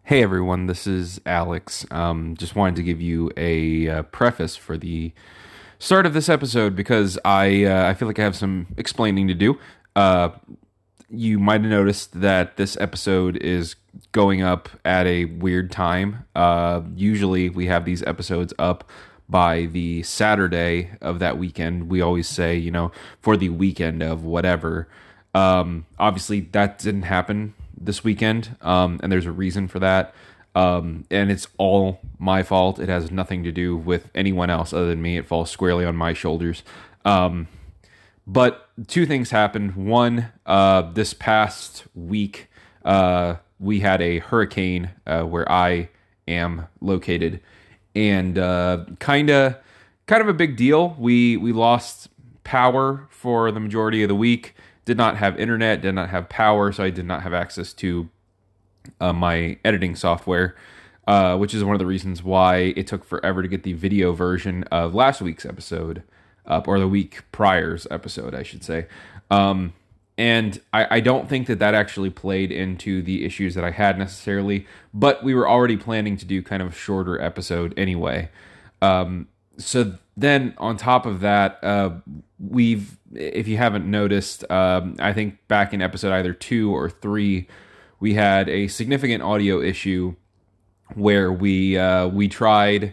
Hey everyone, this is Alex. Just wanted to give you a preface for the start of this episode because I feel like I have some explaining to do. Uh, you might have noticed that this episode is going up at a weird time. Usually we have these episodes up by the Saturday of that weekend. We always say, for the weekend of whatever. Obviously, that didn't happen this weekend, and there's a reason for that. And it's all my fault. It has nothing to do with anyone else other than me. It falls squarely on my shoulders. But two things happened. One, this past week, we had a hurricane where I am located, and kind of a big deal. We lost power for the majority of the week. Did not have internet, did not have power, so I did not have access to my editing software, which is one of the reasons why it took forever to get the video version of last week's episode up, or the week prior's episode, I should say. And I don't think that actually played into the issues that I had necessarily, but we were already planning to do kind of a shorter episode anyway. So then on top of that, if you haven't noticed, I think back in episode either 2 or 3, we had a significant audio issue where we tried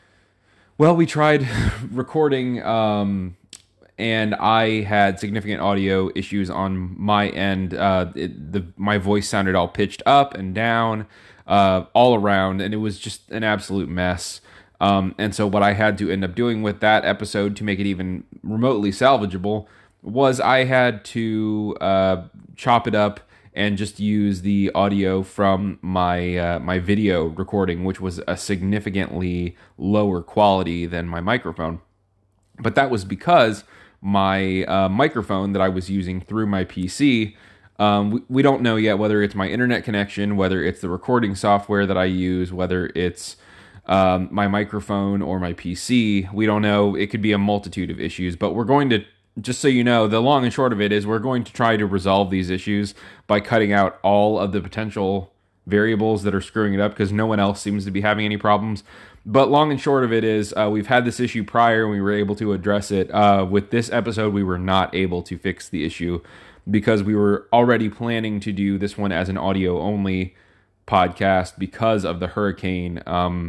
recording, and I had significant audio issues on my end. My voice sounded all pitched up and down, all around, and it was just an absolute mess. And so what I had to end up doing with that episode to make it even remotely salvageable was I had to chop it up and just use the audio from my video recording, which was a significantly lower quality than my microphone. But that was because my microphone that I was using through my PC, we don't know yet whether it's my internet connection, whether it's the recording software that I use, whether it's my microphone or my PC. We don't know. It could be a multitude of issues, but we're going to, just so you know, the long and short of it is we're going to try to resolve these issues by cutting out all of the potential variables that are screwing it up, because no one else seems to be having any problems. But long and short of it is we've had this issue prior and we were able to address it. With this episode, we were not able to fix the issue because we were already planning to do this one as an audio only podcast because of the hurricane.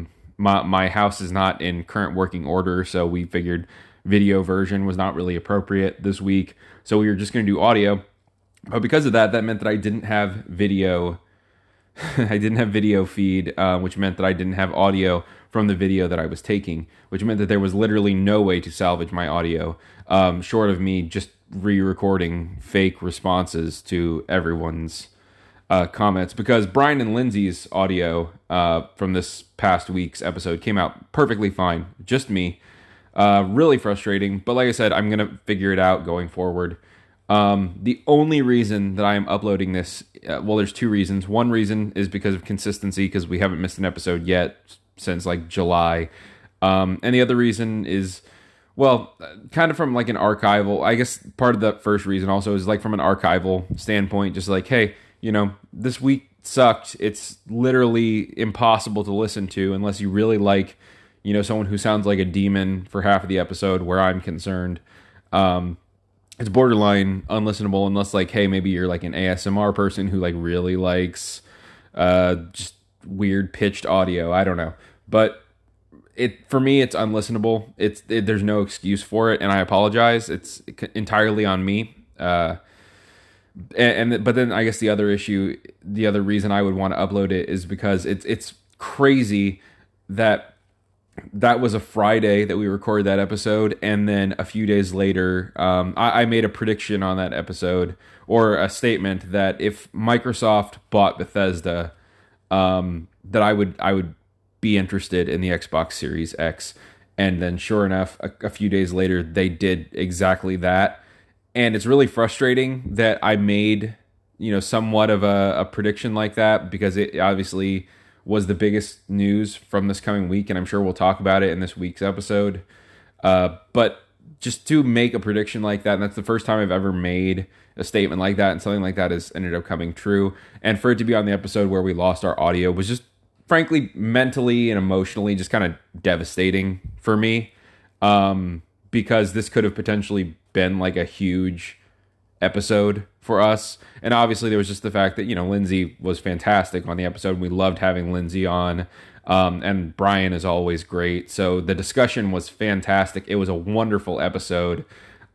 My house is not in current working order, so we figured video version was not really appropriate this week. So we were just going to do audio. But because of that meant that I didn't have video. I didn't have video feed, which meant that I didn't have audio from the video that I was taking, which meant that there was literally no way to salvage my audio, short of me just re-recording fake responses to everyone's comments, because Brian and Lindsay's audio from this past week's episode came out perfectly fine. Just me. Really frustrating. But like I said, I'm going to figure it out going forward. The only reason that I am uploading this, there's two reasons. One reason is because of consistency, because we haven't missed an episode yet since like July. And the other reason is, kind of from like an archival, I guess part of the first reason also is like from an archival standpoint, just like, hey, this week sucked. It's literally impossible to listen to unless you really like, someone who sounds like a demon for half of the episode, where I'm concerned. It's borderline unlistenable unless like, hey, maybe you're like an ASMR person who like really likes just weird pitched audio. I don't know. But for me, it's unlistenable. There's no excuse for it, and I apologize. It's entirely on me. But then I guess the other reason I would want to upload it is because it's crazy that was a Friday that we recorded that episode, and then a few days later, I made a prediction on that episode, or a statement, that if Microsoft bought Bethesda, that I would be interested in the Xbox Series X. And then sure enough, a few days later, they did exactly that. And it's really frustrating that I made, somewhat of a prediction like that, because it obviously was the biggest news from this coming week, and I'm sure we'll talk about it in this week's episode. But just to make a prediction like that, and that's the first time I've ever made a statement like that, and something like that has ended up coming true. And for it to be on the episode where we lost our audio was just frankly, mentally and emotionally, just kind of devastating for me, because this could have potentially been like a huge episode for us. And obviously, there was just the fact that, Lindsay was fantastic on the episode. We loved having Lindsay on. And Brian is always great. So the discussion was fantastic. It was a wonderful episode.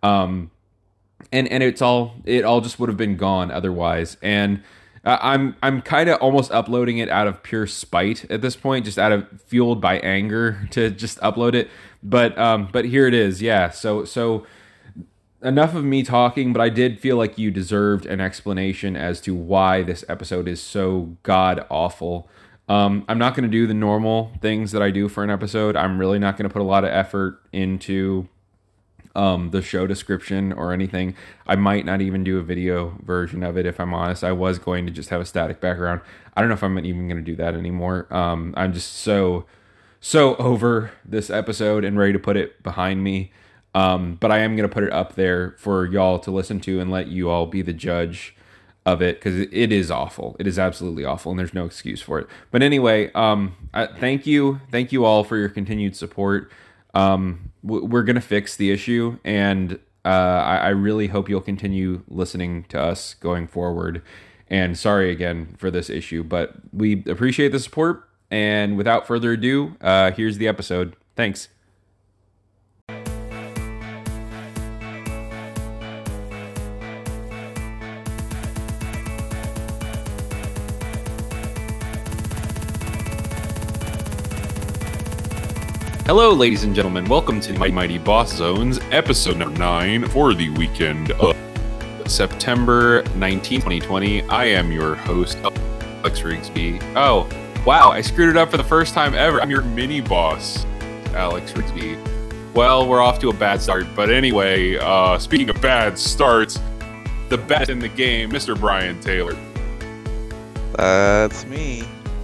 And it all just would have been gone otherwise. And I'm kind of almost uploading it out of pure spite at this point, just out of fueled by anger to just upload it. But here it is. Yeah. So enough of me talking, but I did feel like you deserved an explanation as to why this episode is so god awful. I'm not going to do the normal things that I do for an episode. I'm really not going to put a lot of effort into the show description or anything. I might not even do a video version of it, if I'm honest. I was going to just have a static background. I don't know if I'm even going to do that anymore. I'm just so over this episode and ready to put it behind me. But I am going to put it up there for y'all to listen to and let you all be the judge of it, because it is awful. It is absolutely awful, and there's no excuse for it. But anyway, thank you all for your continued support. We're going to fix the issue, and I really hope you'll continue listening to us going forward. And sorry again for this issue, but we appreciate the support. And without further ado, here's the episode. Thanks. Hello, ladies and gentlemen. Welcome to the Mighty Boss Zones, episode number 9 for the weekend of September 19, 2020. I am your host, Alex Rigsby. Oh, wow, I screwed it up for the first time ever. I'm your mini boss, Alex Rigsby. Well, we're off to a bad start, but anyway, speaking of bad starts, the best in the game, Mr. Brian Taylor. That's me.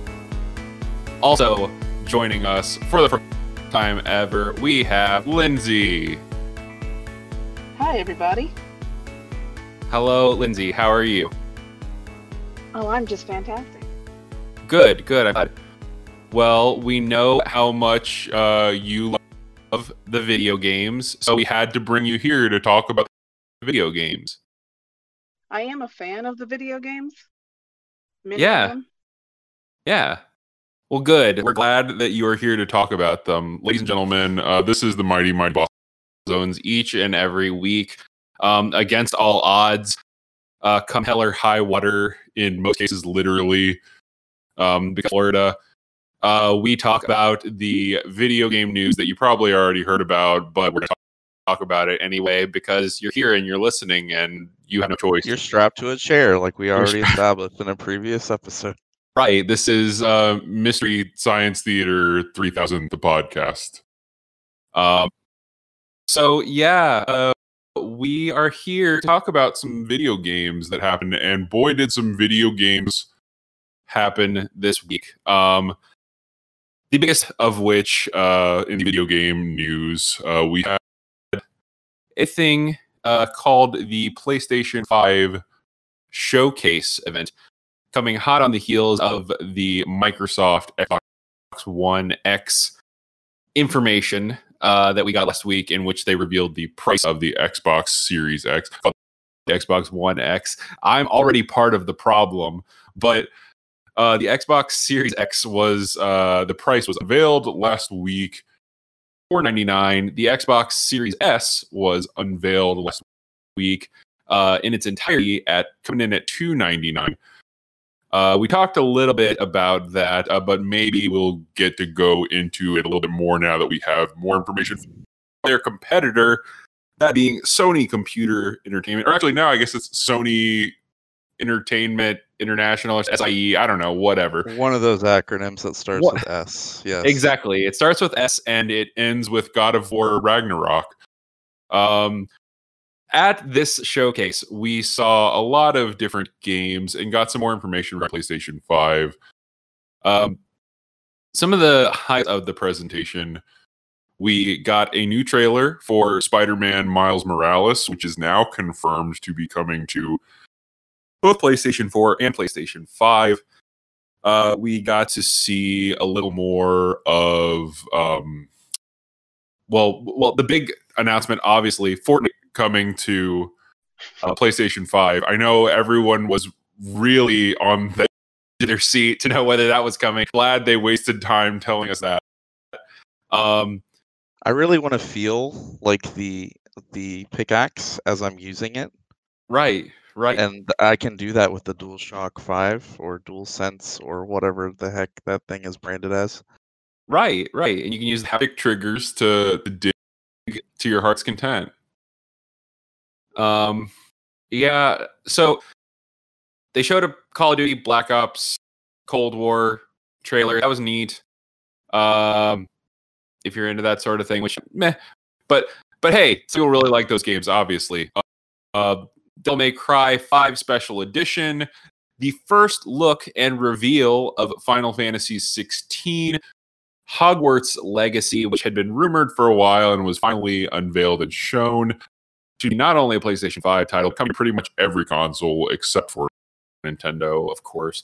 Also joining us for the first time ever, we have Lindsay. Hi, everybody. Hello, Lindsay. How are you? Oh, I'm just fantastic. Good. Well, we know how much you love the video games, so we had to bring you here to talk about the video games. I am a fan of the video games. Yeah. Well, good. We're glad that you are here to talk about them. Ladies and gentlemen, this is the Mighty Boss Zones each and every week. Against all odds, come hell or high water, in most cases literally, because Florida, we talk about the video game news that you probably already heard about, but we're going to talk about it anyway because you're here and you're listening and you have no choice. You're strapped to a chair like we already established in a previous episode. Right. This is Mystery Science Theater 3000, the podcast. We are here to talk about some video games that happened, and boy, did some video games happen this week. The biggest of which, in the video game news, we had a thing called the PlayStation 5 Showcase event, coming hot on the heels of the Microsoft Xbox One X information that we got last week, in which they revealed the price of the Xbox Series X, the Xbox One X. I'm already part of the problem, but the Xbox Series X was the price was unveiled last week, $499. The Xbox Series S was unveiled last week in its entirety coming in at $299. We talked a little bit about that, but maybe we'll get to go into it a little bit more now that we have more information from their competitor, that being Sony Computer Entertainment. Or actually, now I guess it's Sony Entertainment International, or SIE, I don't know, whatever. One of those acronyms that starts with S. Yes. Exactly. It starts with S and it ends with God of War Ragnarok. At this showcase, we saw a lot of different games and got some more information about PlayStation 5. Some of the highlights of the presentation, we got a new trailer for Spider-Man Miles Morales, which is now confirmed to be coming to both PlayStation 4 and PlayStation 5. we got to see a little more of the big announcement, obviously, Fortnite coming to PlayStation 5. I know everyone was really on their seat to know whether that was coming. Glad they wasted time telling us that. I really want to feel like the pickaxe as I'm using it. Right. And I can do that with the DualShock 5 or DualSense or whatever the heck that thing is branded as. Right. And you can use the haptic triggers to dig to your heart's content. Yeah, so they showed a Call of Duty Black Ops Cold War trailer. That was neat. If you're into that sort of thing, which meh. But hey, people really like those games, obviously. Devil May Cry 5 Special Edition, the first look and reveal of Final Fantasy 16, Hogwarts Legacy, which had been rumored for a while and was finally unveiled and shown to be not only a PlayStation 5 title, coming to pretty much every console except for Nintendo, of course.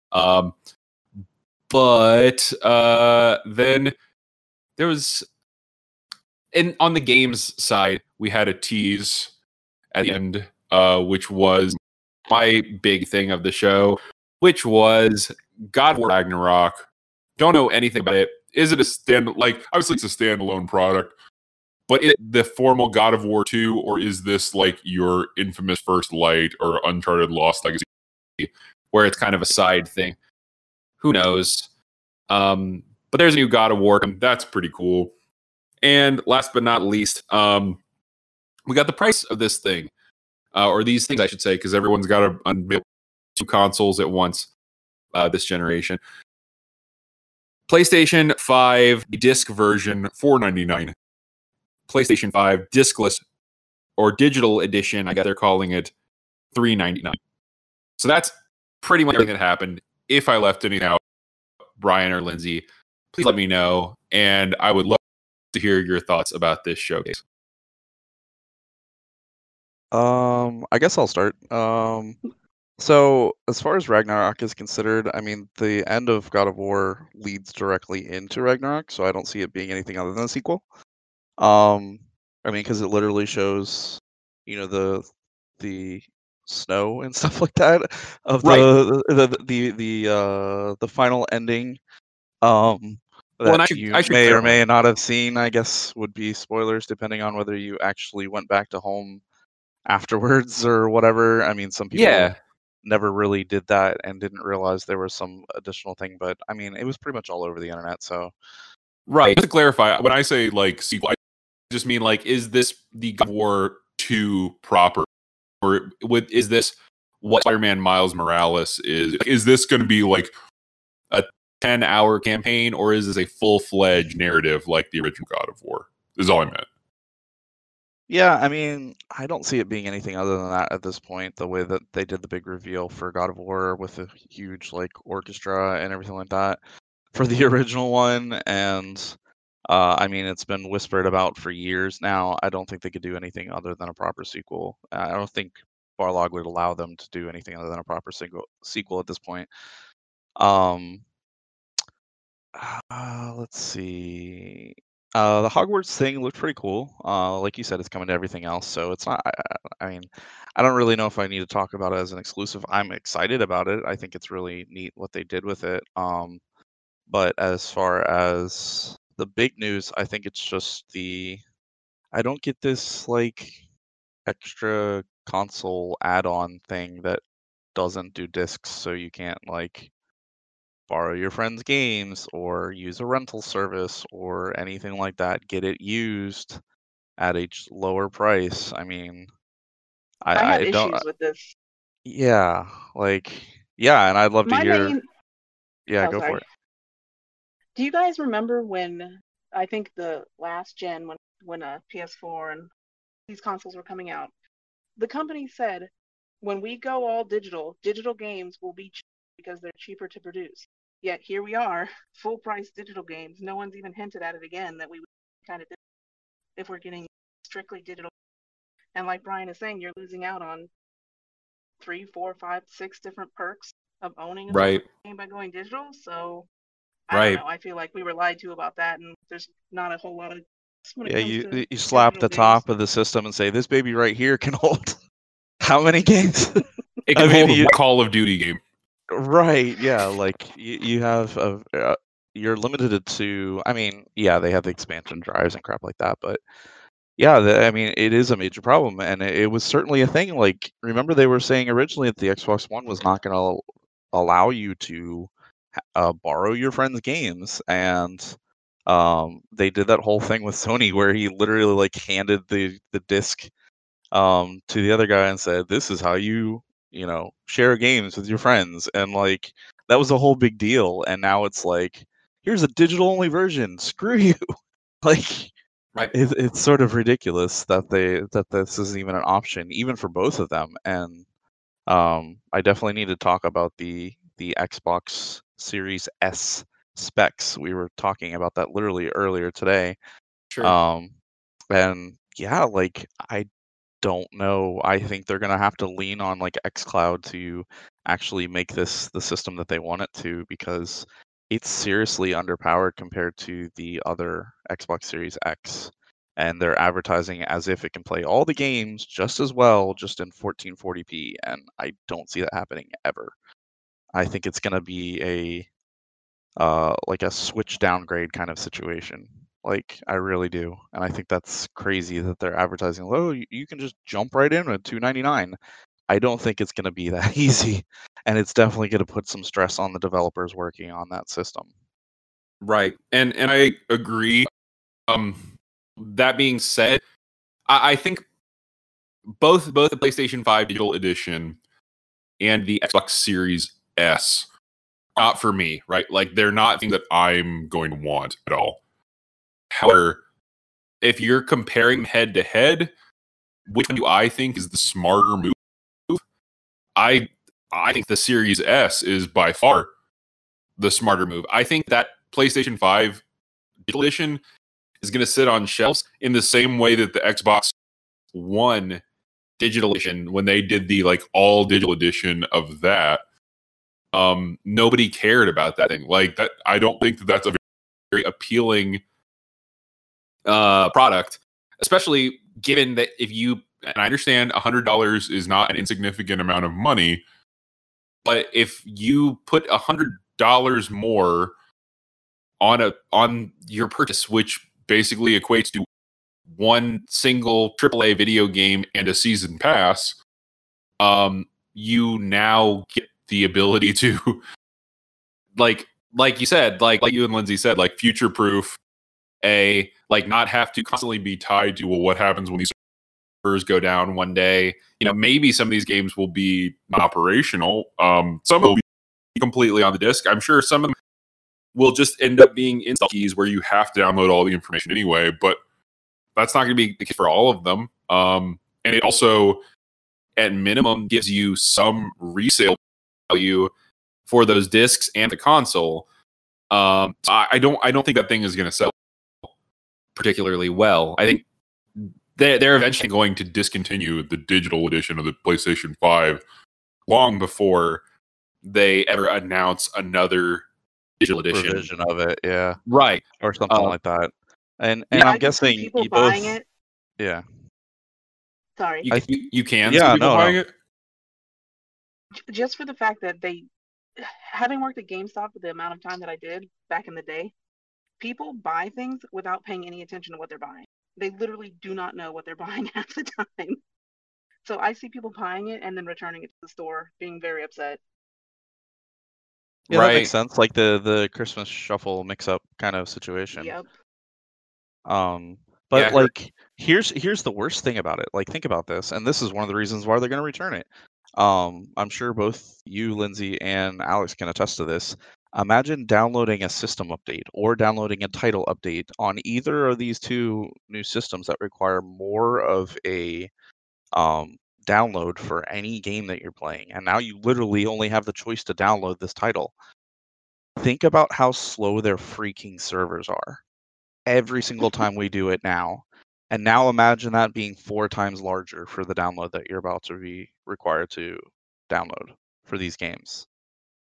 But then there was, and on the games side, we had a tease at the end, which was my big thing of the show, which was God of War Ragnarok. Don't know anything about it. Is it obviously it's a standalone product, but is it the formal God of War 2, or is this like your infamous First Light or Uncharted Lost Legacy, where it's kind of a side thing? Who knows? But there's a new God of War. That's pretty cool. And last but not least, we got the price of this thing, or these things, I should say, because everyone's got to unveil 2 consoles at once this generation. PlayStation 5 disc version, $499. PlayStation 5 discless or digital edition, I guess they're calling it, $399. So that's pretty much everything that happened. If I left anything out, Brian or Lindsay, please let me know. And I would love to hear your thoughts about this showcase. I guess I'll start. So as far as Ragnarok is considered, I mean, the end of God of War leads directly into Ragnarok, so I don't see it being anything other than a sequel. I mean, because it literally shows, the snow and stuff like that of the final ending. That you may or may not have seen, I guess, would be spoilers depending on whether you actually went back to home afterwards or whatever. I mean, some people never really did that and didn't realize there was some additional thing, but I mean, it was pretty much all over the internet. So, right. Just to clarify, when I say like sequel, I just mean like, is this the God of War 2 proper, or is this what Spider-Man Miles Morales is? Is this going to be like a 10-hour campaign, or is this a full-fledged narrative like the original God of War? Is all I meant. Yeah, I mean, I don't see it being anything other than that at this point, the way that they did the big reveal for God of War with a huge like orchestra and everything like that for the original one. And I mean, it's been whispered about for years now. I don't think they could do anything other than a proper sequel. I don't think Barlog would allow them to do anything other than a proper sequel at this point. Let's see. The Hogwarts thing looked pretty cool. Like you said, it's coming to everything else, so it's not. I mean, I don't really know if I need to talk about it as an exclusive. I'm excited about it. I think it's really neat what they did with it. But as far as the big news, I think it's just I don't get this like extra console add-on thing that doesn't do discs, so you can't like borrow your friend's games or use a rental service or anything like that. Get it used at a lower price. I mean, I have issues with this. Yeah, and I'd love to hear. Go sorry. for it. Do you guys remember when I think the last gen when a PS4 and these consoles were coming out, the company said, when we go all digital games will be cheap because they're cheaper to produce. Yet here we are, full price digital games. No one's even hinted at it again that we would kind of do if we're getting strictly digital. And like Brian is saying, you're losing out on 3, 4, 5, 6 different perks of owning a Right. game by going digital. So I Right. don't know. I feel like we were lied to about that, and there's not a whole lot of when it Yeah, comes to you slap the digital games. top of the system and say, this baby right here can hold how many games? It can I mean, hold you- a Call of Duty game. Right, yeah, like you have you're limited to, I mean, yeah, they have the expansion drives and crap like that, but yeah, I mean, it is a major problem, and it was certainly a thing. Like, remember they were saying originally that the Xbox One was not going to allow you to borrow your friends' games, and they did that whole thing with Sony where he literally like handed the disc to the other guy and said, "This is how you share games with your friends," and like that was a whole big deal. And now it's like, here's a digital only version. Screw you. Like, Right. it's sort of ridiculous that this isn't even an option, even for both of them. And I definitely need to talk about the Xbox Series S specs. We were talking about that literally earlier today. Sure. And yeah, like I don't know. I think they're gonna have to lean on like xCloud to actually make this the system that they want it to, because it's seriously underpowered compared to the other Xbox Series X. And they're advertising as if it can play all the games just as well, just in 1440p, and I don't see that happening ever. I think it's gonna be like a Switch downgrade kind of situation. Like, I really do, and I think that's crazy that they're advertising, "Oh, you can just jump right in at $299." I don't think it's going to be that easy, and it's definitely going to put some stress on the developers working on that system. Right. And I agree. That being said, I think both the PlayStation 5 Digital Edition and the Xbox Series S, not for me, right? Like, they're not things that I'm going to want at all. However, if you're comparing head to head, which one do I think is the smarter move? I think the Series S is by far the smarter move. I think that PlayStation 5 Digital Edition is going to sit on shelves in the same way that the Xbox One Digital Edition, when they did the like all digital edition of that, nobody cared about that thing. Like that, I don't think that that's a very appealing product, especially given that if you, and I understand $100 is not an insignificant amount of money, but if you put $100 more on your purchase, which basically equates to one single AAA video game and a season pass, you now get the ability to like you said, like you and Lindsay said, like future proof like not have to constantly be tied to, well, what happens when these servers go down one day. Maybe some of these games will be not operational. Some will be completely on the disc. I'm sure some of them will just end up being install keys where you have to download all the information anyway, but that's not going to be the case for all of them. And it also, at minimum, gives you some resale value for those discs and the console. I don't think that thing is going to sell particularly well. I think they're eventually going to discontinue the digital edition of the PlayStation 5 long before they ever announce another digital edition Revision of it, yeah, right, or something like that. And Yeah, I'm I can see guessing people you buying both, it. yeah. Sorry. You can Yeah, see people no. buying it. Just for the fact that having worked at GameStop for the amount of time that I did back in the day, people buy things without paying any attention to what they're buying. They literally do not know what they're buying half the time. So I see people buying it and then returning it to the store, being very upset. Yeah, Right. that makes sense. Like the Christmas shuffle mix-up kind of situation. Yep. But Yeah. like here's the worst thing about it. Like, think about this, and this is one of the reasons why they're going to return it. I'm sure both you, Lindsay, and Alex can attest to this. Imagine downloading a system update or downloading a title update on either of these two new systems that require more of a download for any game that you're playing, and now you literally only have the choice to download this title. Think about how slow their freaking servers are every single time we do it now. And now imagine that being 4 times larger for the download that you're about to be required to download for these games.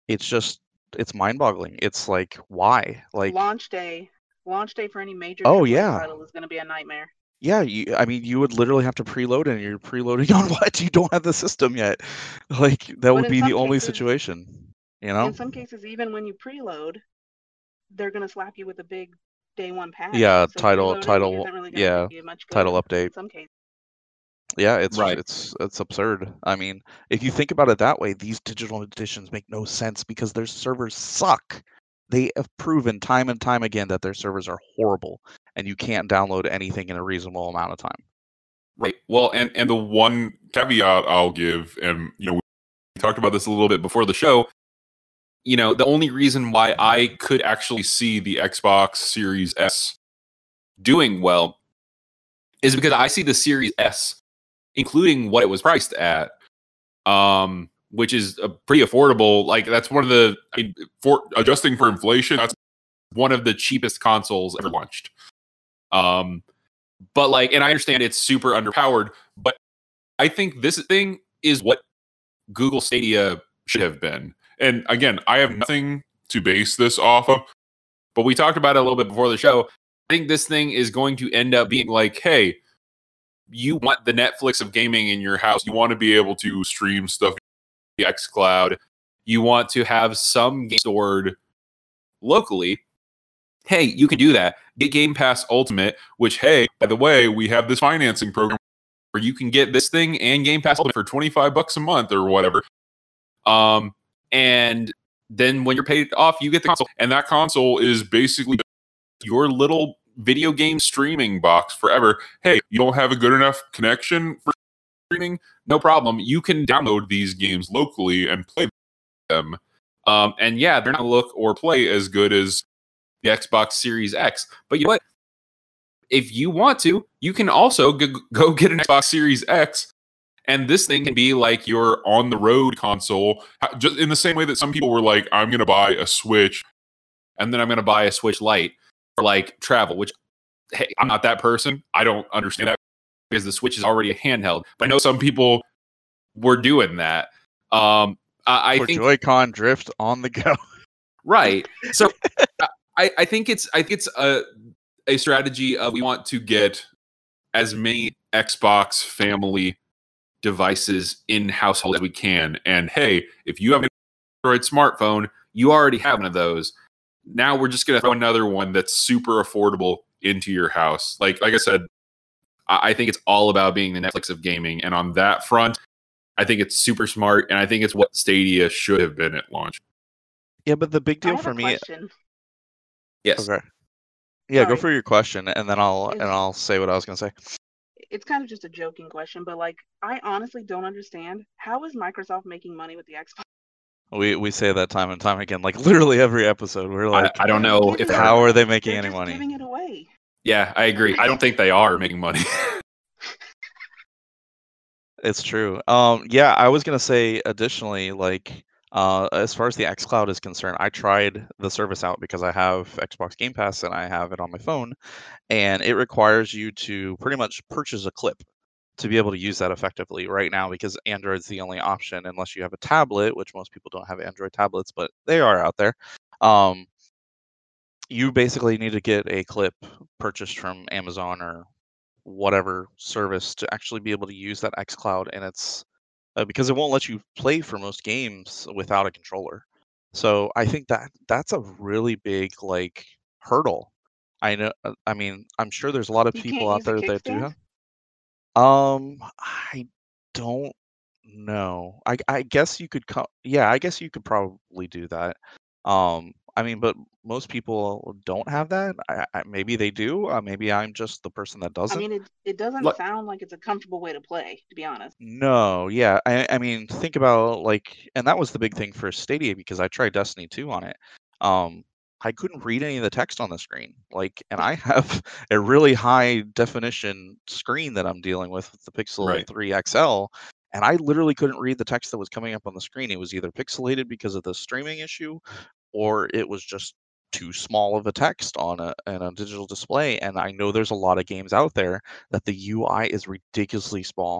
it's mind-boggling. It's like, why? Like, launch day for any major oh AAA yeah, title is going to be a nightmare. yeah. I mean, you would literally have to preload, and you're preloading on what? You don't have the system yet. Like, that But would in be the some only cases- situation. You know? In some cases, even when you preload, they're going to slap you with a big day one patch. Yeah, so title, preloading isn't really going to do you much good title update. in some cases. Yeah, it's Right. it's absurd. I mean, if you think about it that way, these digital editions make no sense because their servers suck. They have proven time and time again that their servers are horrible, and you can't download anything in a reasonable amount of time. Right. Well, and the one caveat I'll give, and we talked about this a little bit before the show. The only reason why I could actually see the Xbox Series S doing well is because I see the Series S, including what it was priced at, which is a pretty affordable. Like, that's one of the, for adjusting for inflation, that's one of the cheapest consoles ever launched. But like, and I understand it's super underpowered, but I think this thing is what Google Stadia should have been. And again, I have nothing to base this off of, but we talked about it a little bit before the show. I think this thing is going to end up being like, hey, you want the Netflix of gaming in your house. You want to be able to stream stuff via xCloud. You want to have some game stored locally. Hey, you can do that. Get Game Pass Ultimate, which, hey, by the way, we have this financing program where you can get this thing and Game Pass Ultimate for $25 a month or whatever. And then when you're paid off, you get the console. And that console is basically your little video game streaming box forever. Hey, you don't have a good enough connection for streaming? No problem. You can download these games locally and play them. And yeah, they're not going to look or play as good as the Xbox Series X. But you know what? If you want to, you can also go get an Xbox Series X, and this thing can be like your on-the-road console, just in the same way that some people were like, I'm going to buy a Switch, and then I'm going to buy a Switch Lite for like travel, which, hey, I'm not that person. I don't understand that because the Switch is already a handheld. But I know some people were doing that. I think Joy-Con drift on the go. Right. So I think it's a strategy of we want to get as many Xbox family devices in household as we can. And hey, if you have an Android smartphone, you already have one of those. Now we're just going to throw another one that's super affordable into your house. Like I said, I think it's all about being the Netflix of gaming. And on that front, I think it's super smart. And I think it's what Stadia should have been at launch. Yeah, but the big I deal have for a me. question. Yes. Okay. Yeah, go Sorry. for your question, and then I'll It's- say what I was gonna say. It's kind of just a joking question, but like, I honestly don't understand, how is Microsoft making money with the Xbox? We say that time and time again, like literally every episode. We're like, I don't know if how are they They're making any just money? giving it away. Yeah, I agree. I don't think they are making money. It's true. Yeah, I was gonna say additionally, like, as far as the xCloud is concerned, I tried the service out because I have Xbox Game Pass and I have it on my phone, and it requires you to pretty much purchase a clip to be able to use that effectively right now, because Android's the only option unless you have a tablet, which most people don't have Android tablets, but they are out there. You basically need to get a clip purchased from Amazon or whatever service to actually be able to use that xCloud, and it's because it won't let you play for most games without a controller. So I think that's a really big like hurdle. I know. I mean, I'm sure there's a lot of You people can't out use a there that do kickstand? have. I don't know. I guess you could yeah, I guess you could probably do that. I mean, but most people don't have that. Maybe they do. Maybe I'm just the person that I doesn't. mean, it doesn't Look- sound like it's a comfortable way to play, to be honest. No, yeah. I mean, think about like, and that was the big thing for Stadia because I tried Destiny 2 on it. I couldn't read any of the text on the screen. Like, and I have a really high definition screen that I'm dealing with the Pixel Right. 3 XL, and I literally couldn't read the text that was coming up on the screen. It was either pixelated because of the streaming issue, or it was just too small of a text on a digital display. And I know there's a lot of games out there that the UI is ridiculously small,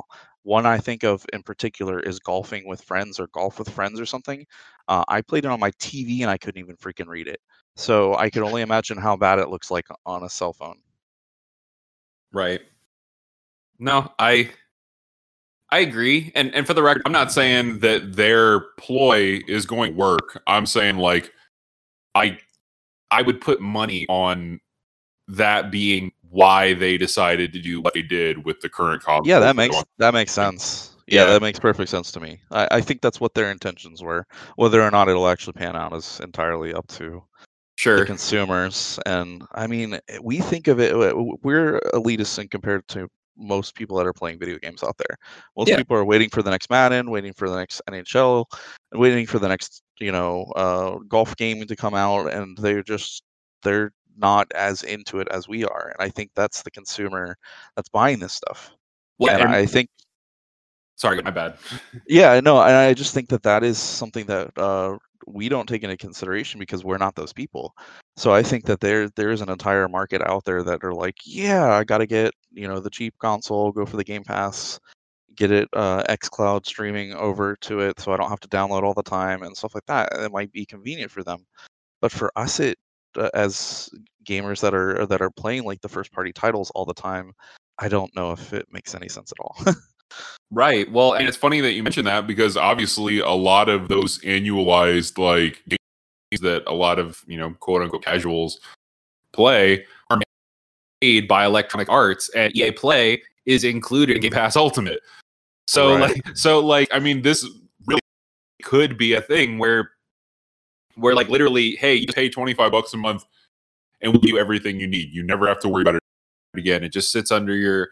One I think of in particular is golfing with friends or golf with friends or something. I played it on my TV and I couldn't even freaking read it. So I could only imagine how bad it looks like on a cell phone. Right. No, I agree. And for the record, I'm not saying that their ploy is going to work. I'm saying like I would put money on that being why they decided to do what they did with the current console. Yeah, that makes sense. Yeah, Yeah. that makes perfect sense to me. I think that's what their intentions were. Whether or not it'll actually pan out is entirely up to the Sure. consumers. And I mean, we think of it, we're elitists in compared to most people that are playing video games out there. Most Yeah. people are waiting for the next Madden, waiting for the next NHL, waiting for the next, golf game to come out, and they're not as into it as we are. And I think that's the consumer that's buying this stuff. Well, And and- I think, Sorry, my bad. yeah, no, and I just think that that is something that we don't take into consideration because we're not those people. So I think that there is an entire market out there that are like, yeah, I got to get, the cheap console, go for the Game Pass, get it xCloud streaming over to it so I don't have to download all the time and stuff like that. It might be convenient for them. But for us, as gamers that are playing like the first party titles all the time, I don't know if it makes any sense at all. Right. Well, and it's funny that you mentioned that because obviously a lot of those annualized like games that a lot of, quote unquote casuals play are made by Electronic Arts, and EA Play is included in Game Pass Ultimate. So Right. I mean this really could be a thing where like literally, hey, you pay $25 a month and we'll give you everything you need. You never have to worry about it again. It just sits under your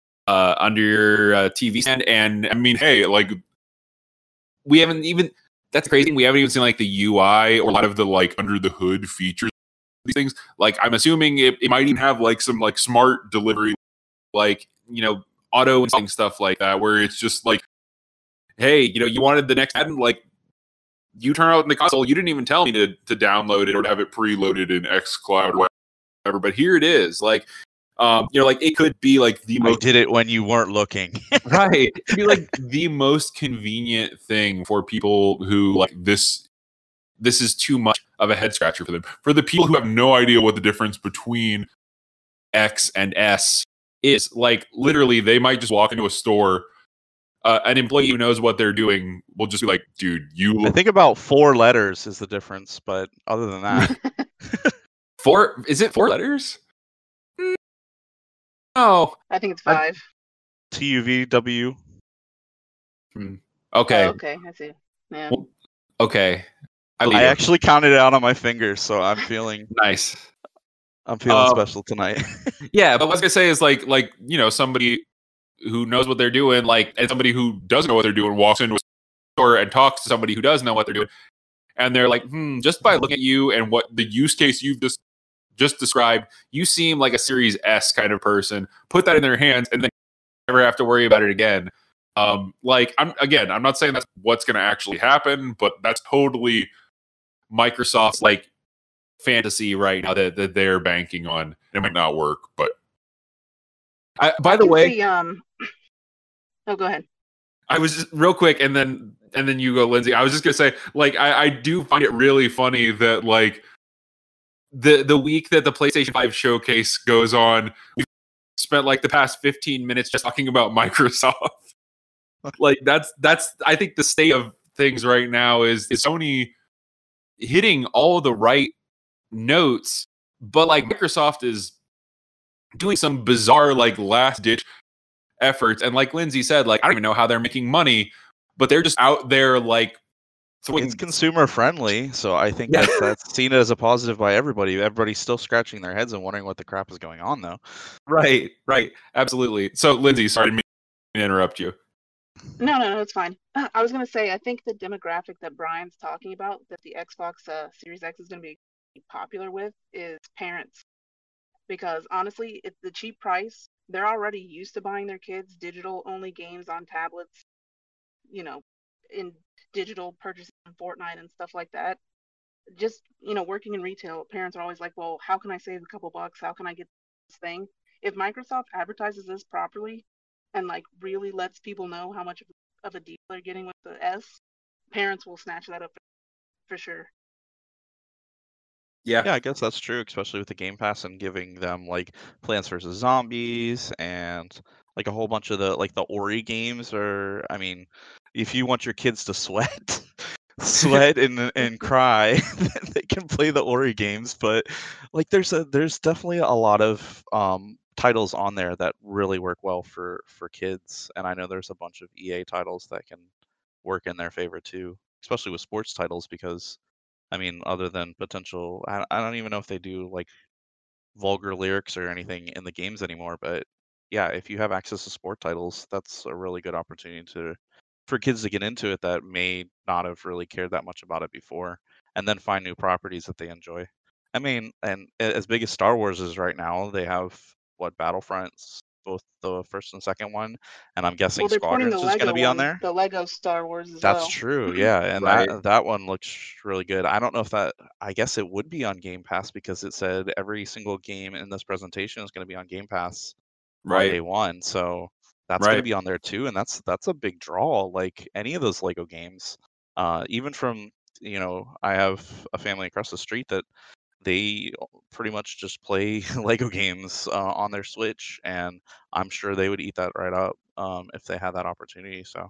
TV stand. And I mean, hey, like we haven't even, that's crazy. We haven't even seen like the UI or a lot of the like under the hood features of these things. Like I'm assuming it might even have like some like smart delivery, like, auto and stuff like that, where it's just like, hey, you wanted the next Madden, like you turn out in the console, you didn't even tell me to download it or to have it preloaded in xCloud or whatever, but here it is. Like, like it could be like the I most did it when you weren't looking. right. It'd be like the most convenient thing for people who like this is too much of a head scratcher for them. For the people who have no idea what the difference between X and S is, like literally they might just walk into a store. An employee who knows what they're doing will just be like, dude, I think about 4 letters is the difference, but other than that, is it 4 letters? No. I think it's 5. TUVW. Okay. Oh, okay, I see. Yeah. Well, okay. I actually counted it out on my fingers, so I'm feeling nice. I'm feeling special tonight. Yeah, but what I was gonna say is like somebody who knows what they're doing, like, and somebody who doesn't know what they're doing walks into a store and talks to somebody who does know what they're doing, and they're like, just by looking at you and what the use case you've just described, you seem like a Series S kind of person. Put that in their hands, and then never have to worry about it again. Like I'm not saying that's what's going to actually happen, but that's totally Microsoft's like fantasy right now that they're banking on. It might not work, but by the way, oh, go ahead. I was just real quick, and then you go, Lindsay. I was just gonna say, like, I do find it really funny that like the week that the PlayStation 5 showcase goes on, we've spent like the past 15 minutes just talking about Microsoft. Like that's I think the state of things right now is Sony hitting all the right notes, but like Microsoft is doing some bizarre like last ditch efforts, and like Lindsay said, like I don't even know how they're making money, but they're just out there like it's consumer friendly, so I think that's seen as a positive by everybody. Everybody's still scratching their heads and wondering what the crap is going on, though. Right, absolutely. So Lindsay, sorry to interrupt you. No, it's fine. I was going to say, I think the demographic that Brian's talking about, that the Xbox Series X is going to be popular with, is parents. Because honestly, it's the cheap price. They're already used to buying their kids digital-only games on tablets, in digital purchases on Fortnite and stuff like that. Just, working in retail, parents are always like, well, how can I save a couple bucks? How can I get this thing? If Microsoft advertises this properly, and like really lets people know how much of a deal they're getting with the S, parents will snatch that up for sure. Yeah, I guess that's true, especially with the Game Pass and giving them like Plants vs Zombies and like a whole bunch of the Ori games. Or I mean, if you want your kids to sweat, sweat and cry, then they can play the Ori games. But like, there's definitely a lot of titles on there that really work well for kids, and I know there's a bunch of EA titles that can work in their favor too, especially with sports titles, because I mean, other than potential, I don't even know if they do like vulgar lyrics or anything in the games anymore. But yeah, if you have access to sport titles, that's a really good opportunity for kids to get into it that may not have really cared that much about it before, and then find new properties that they enjoy. I mean, and as big as Star Wars is right now, they have what, Battlefronts, both the first and second one, and I'm guessing Well, they're porting the Squadrons is going to Lego be on one, there. the Lego Star Wars as That's well. true, yeah, and Right. that one looks really good. I don't know if that. I guess it would be on Game Pass because it said every single game in this presentation is going to be on Game Pass on day Right. one. So that's going to Right. be on there too, and that's a big draw. Like any of those Lego games, even from I have a family across the street that they pretty much just play Lego games on their Switch, and I'm sure they would eat that right up if they had that opportunity. So.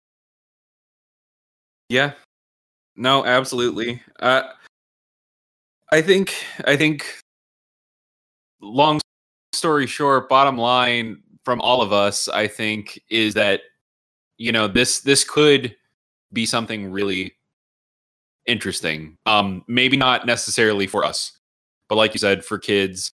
Yeah. No, absolutely. I think long story short, bottom line from all of us, I think, is that this could be something really interesting. Maybe not necessarily for us, but like you said, for kids,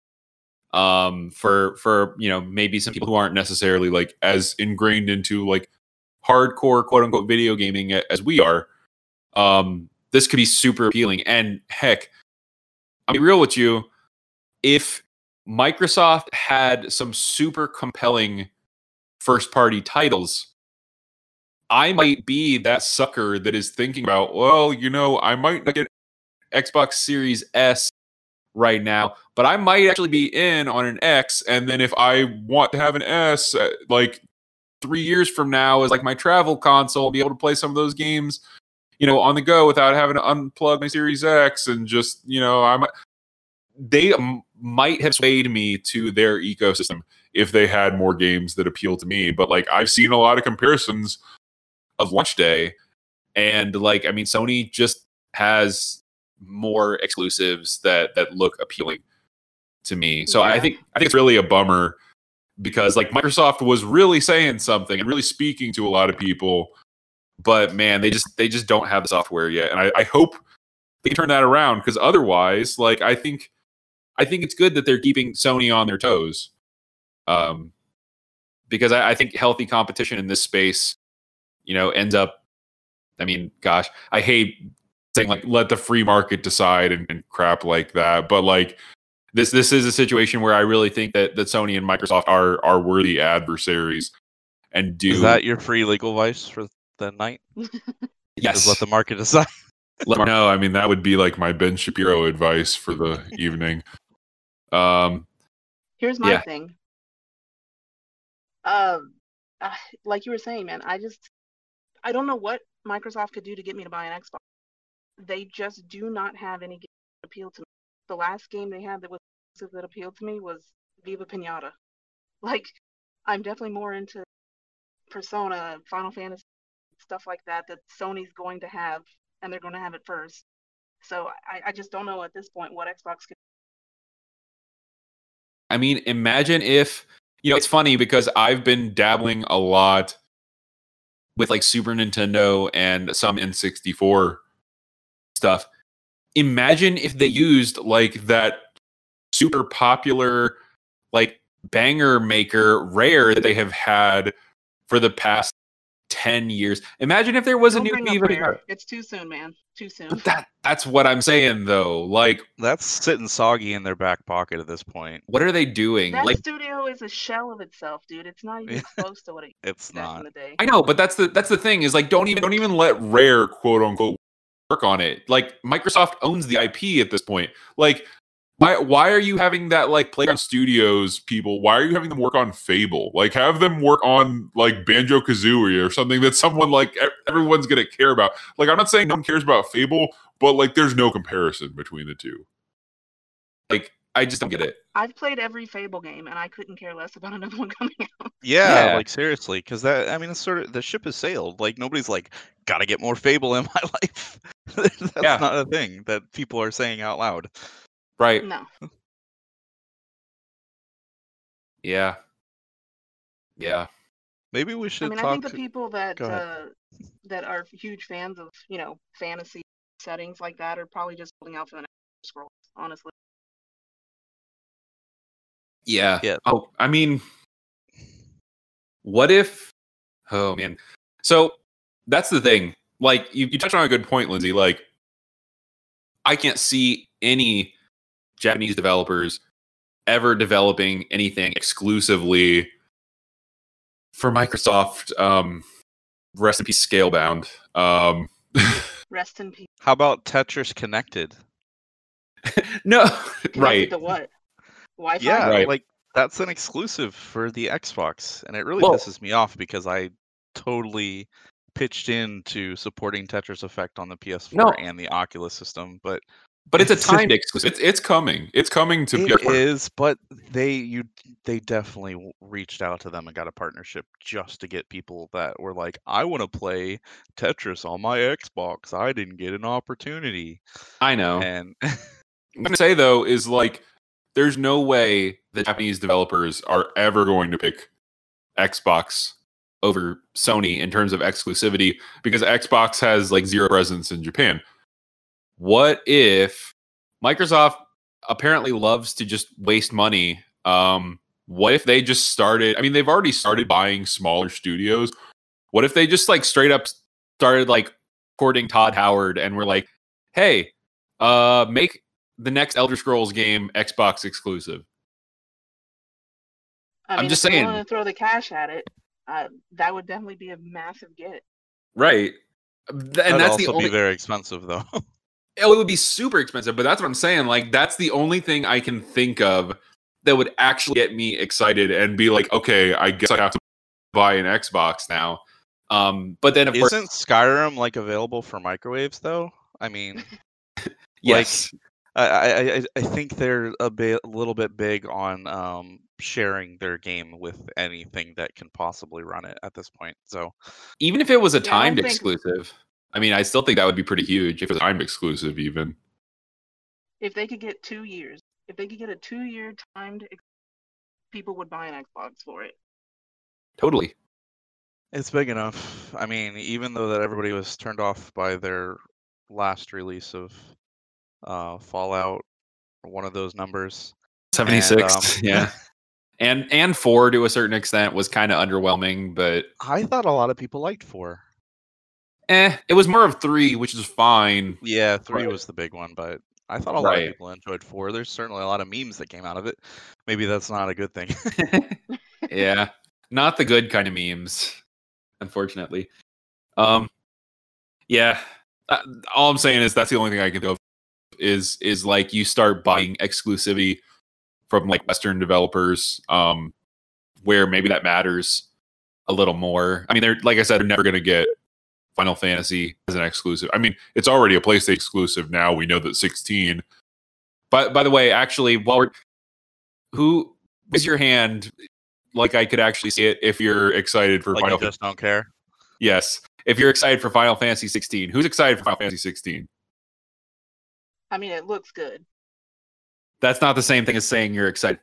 for maybe some people who aren't necessarily like as ingrained into like hardcore quote unquote video gaming as we are. This could be super appealing. And heck, I'll be real with you. If Microsoft had some super compelling first party titles, I might be that sucker that is thinking about, well, I might not get Xbox Series S right now, but I might actually be in on an X. And then if I want to have an S, like 3 years from now, as like my travel console, I'll be able to play some of those games, on the go without having to unplug my Series X and just, they might have swayed me to their ecosystem if they had more games that appeal to me. But like, I've seen a lot of comparisons of launch day, and like, I mean, Sony just has more exclusives that look appealing to me. So Yeah. I think it's really a bummer, because like Microsoft was really saying something and really speaking to a lot of people, but man, they just don't have the software yet. And I hope they can turn that around, because otherwise, like, I think it's good that they're keeping Sony on their toes, because I think healthy competition in this space, ends up. I mean, gosh, I hate saying like let the free market decide and crap like that, but like this is a situation where I really think that Sony and Microsoft are worthy adversaries and do. Is that your free legal advice for the night? Yes. Just let the market decide. No, I mean, that would be like my Ben Shapiro advice for the evening. Here's my Yeah. thing. Like you were saying, man, I don't know what Microsoft could do to get me to buy an Xbox. They just do not have any game that appeal to me. The last game they had that appealed to me was Viva Pinata. Like, I'm definitely more into Persona, Final Fantasy, stuff like that Sony's going to have, and they're going to have it first. So I just don't know at this point what Xbox could. I mean, imagine if, it's funny because I've been dabbling a lot with like Super Nintendo and some N64 stuff. Imagine if they used like that super popular like banger maker Rare that they have had for the past 10 years. Imagine if there was Don't a new bring up Viva. Rare. It's too soon, man. Too soon. That's what I'm saying though. Like, That's sitting soggy in their back pocket at this point. what are they doing? That Like, studio is a shell of itself, dude. It's not even close to what it It's was back not. in the day. I know, but that's the thing is like, don't even let Rare quote unquote work on it. Like, Microsoft owns the IP at this point. Like, Why are you having that like Playground Studios people? Why are you having them work on Fable? Like have them work on like Banjo-Kazooie or something that someone like everyone's gonna care about. Like I'm not saying no one cares about Fable, but like there's no comparison between the two. Like I just don't get it. I've played every Fable game, and I couldn't care less about another one coming out. Yeah, Yeah. like seriously, because that I mean, it's sort of the ship has sailed. Like nobody's like, gotta get more Fable in my life. That's Yeah. not a thing that people are saying out loud. Right. No. Yeah. Yeah. Maybe we I should mean, I talk. think the people that Go ahead. that are huge fans of, fantasy settings like that are probably just holding out for the next scroll, honestly. Yeah. Yeah. Oh, I mean, what if? Oh man. So that's the thing. Like you touched on a good point, Lindsay. Like I can't see any Japanese developers ever developing anything exclusively for Microsoft. Rest in peace, Scalebound. Rest in peace. How about Tetris Connected? No, Connected right. to what? Wi-Fi? Yeah, Right. like that's an exclusive for the Xbox, and it really Well- pisses me off because I totally pitched into supporting Tetris Effect on the PS4 No. and the Oculus system, but But it's a timed exclusive. It's coming. It's coming to it PS4. is. But they definitely reached out to them and got a partnership just to get people that were like, I want to play Tetris on my Xbox. I didn't get an opportunity, I know. and I'm gonna say though is like there's no way the Japanese developers are ever going to pick Xbox over Sony in terms of exclusivity because Xbox has like zero presence in Japan. What if Microsoft apparently loves to just waste money? What if they just started? I mean, they've already started buying smaller studios. What if they just like straight up started like courting Todd Howard and were like, "Hey, make the next Elder Scrolls game Xbox exclusive." I I'm mean, just if saying. you want to throw the cash at it, that would definitely be a massive get. Right. And that'd that's also the only be very expensive though. Oh, it would be super expensive, but that's what I'm saying. Like, that's the only thing I can think of that would actually get me excited and be like, okay, I guess I have to buy an Xbox now. But then of course, Isn't Skyrim like available for microwaves though? I mean, yes, I think they're a little bit big on sharing their game with anything that can possibly run it at this point. So even if it was a Yeah, I don't timed think- exclusive, I mean, I still think that would be pretty huge if it was timed exclusive, even. If they could get 2 years, if they could get a 2-year timed, people would buy an Xbox for it. Totally. it's big enough. I mean, even though that everybody was turned off by their last release of Fallout, or one of those numbers. 76, yeah. And 4 to a certain extent was kind of underwhelming, but I thought a lot of people liked 4. it was more of 3, which is fine. Yeah, 3 Right. was the big one, but I thought a lot Right. of people enjoyed 4. There's certainly a lot of memes that came out of it. Maybe that's not a good thing. Yeah, not the good kind of memes, unfortunately. Yeah, all I'm saying is that's the only thing I can think of is like you start buying exclusivity from like Western developers, where maybe that matters a little more. I mean, they're like I said, they're never going to get Final Fantasy as an exclusive. I mean, it's already a PlayStation exclusive now. We know that 16. But by the way, actually, while we're who raise your hand, like I could actually see it if you're excited for Like Final you just don't care. Yes. If you're excited for Final Fantasy 16, who's excited for Final Fantasy 16? I mean, it looks good. That's not the same thing as saying you're excited.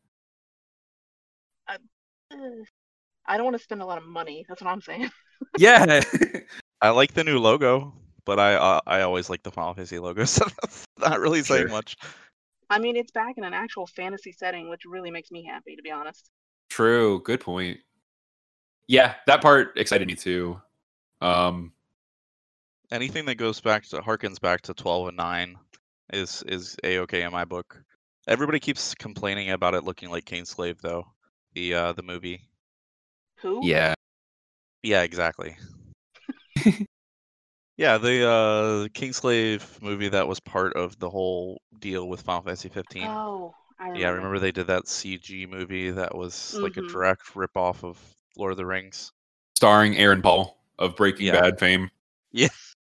I don't want to spend a lot of money. That's what I'm saying. Yeah. I like the new logo, but I always like the Final Fantasy logo, so that's not really saying Sure. much. I mean, it's back in an actual fantasy setting, which really makes me happy, to be honest. True. Good point. Yeah, that part excited me too. Anything that goes back to harkens back to 12 and 9 is a-okay in my book. Everybody keeps complaining about it looking like Kingslave though. The movie. Who? Yeah. Yeah, exactly. Yeah, the Kingslave movie that was part of the whole deal with Final Fantasy 15. Oh, I remember. Yeah, I remember they did that CG movie that was like a Mhm. direct ripoff of Lord of the Rings. Starring Aaron Paul of Breaking Yeah. Bad fame. Yeah.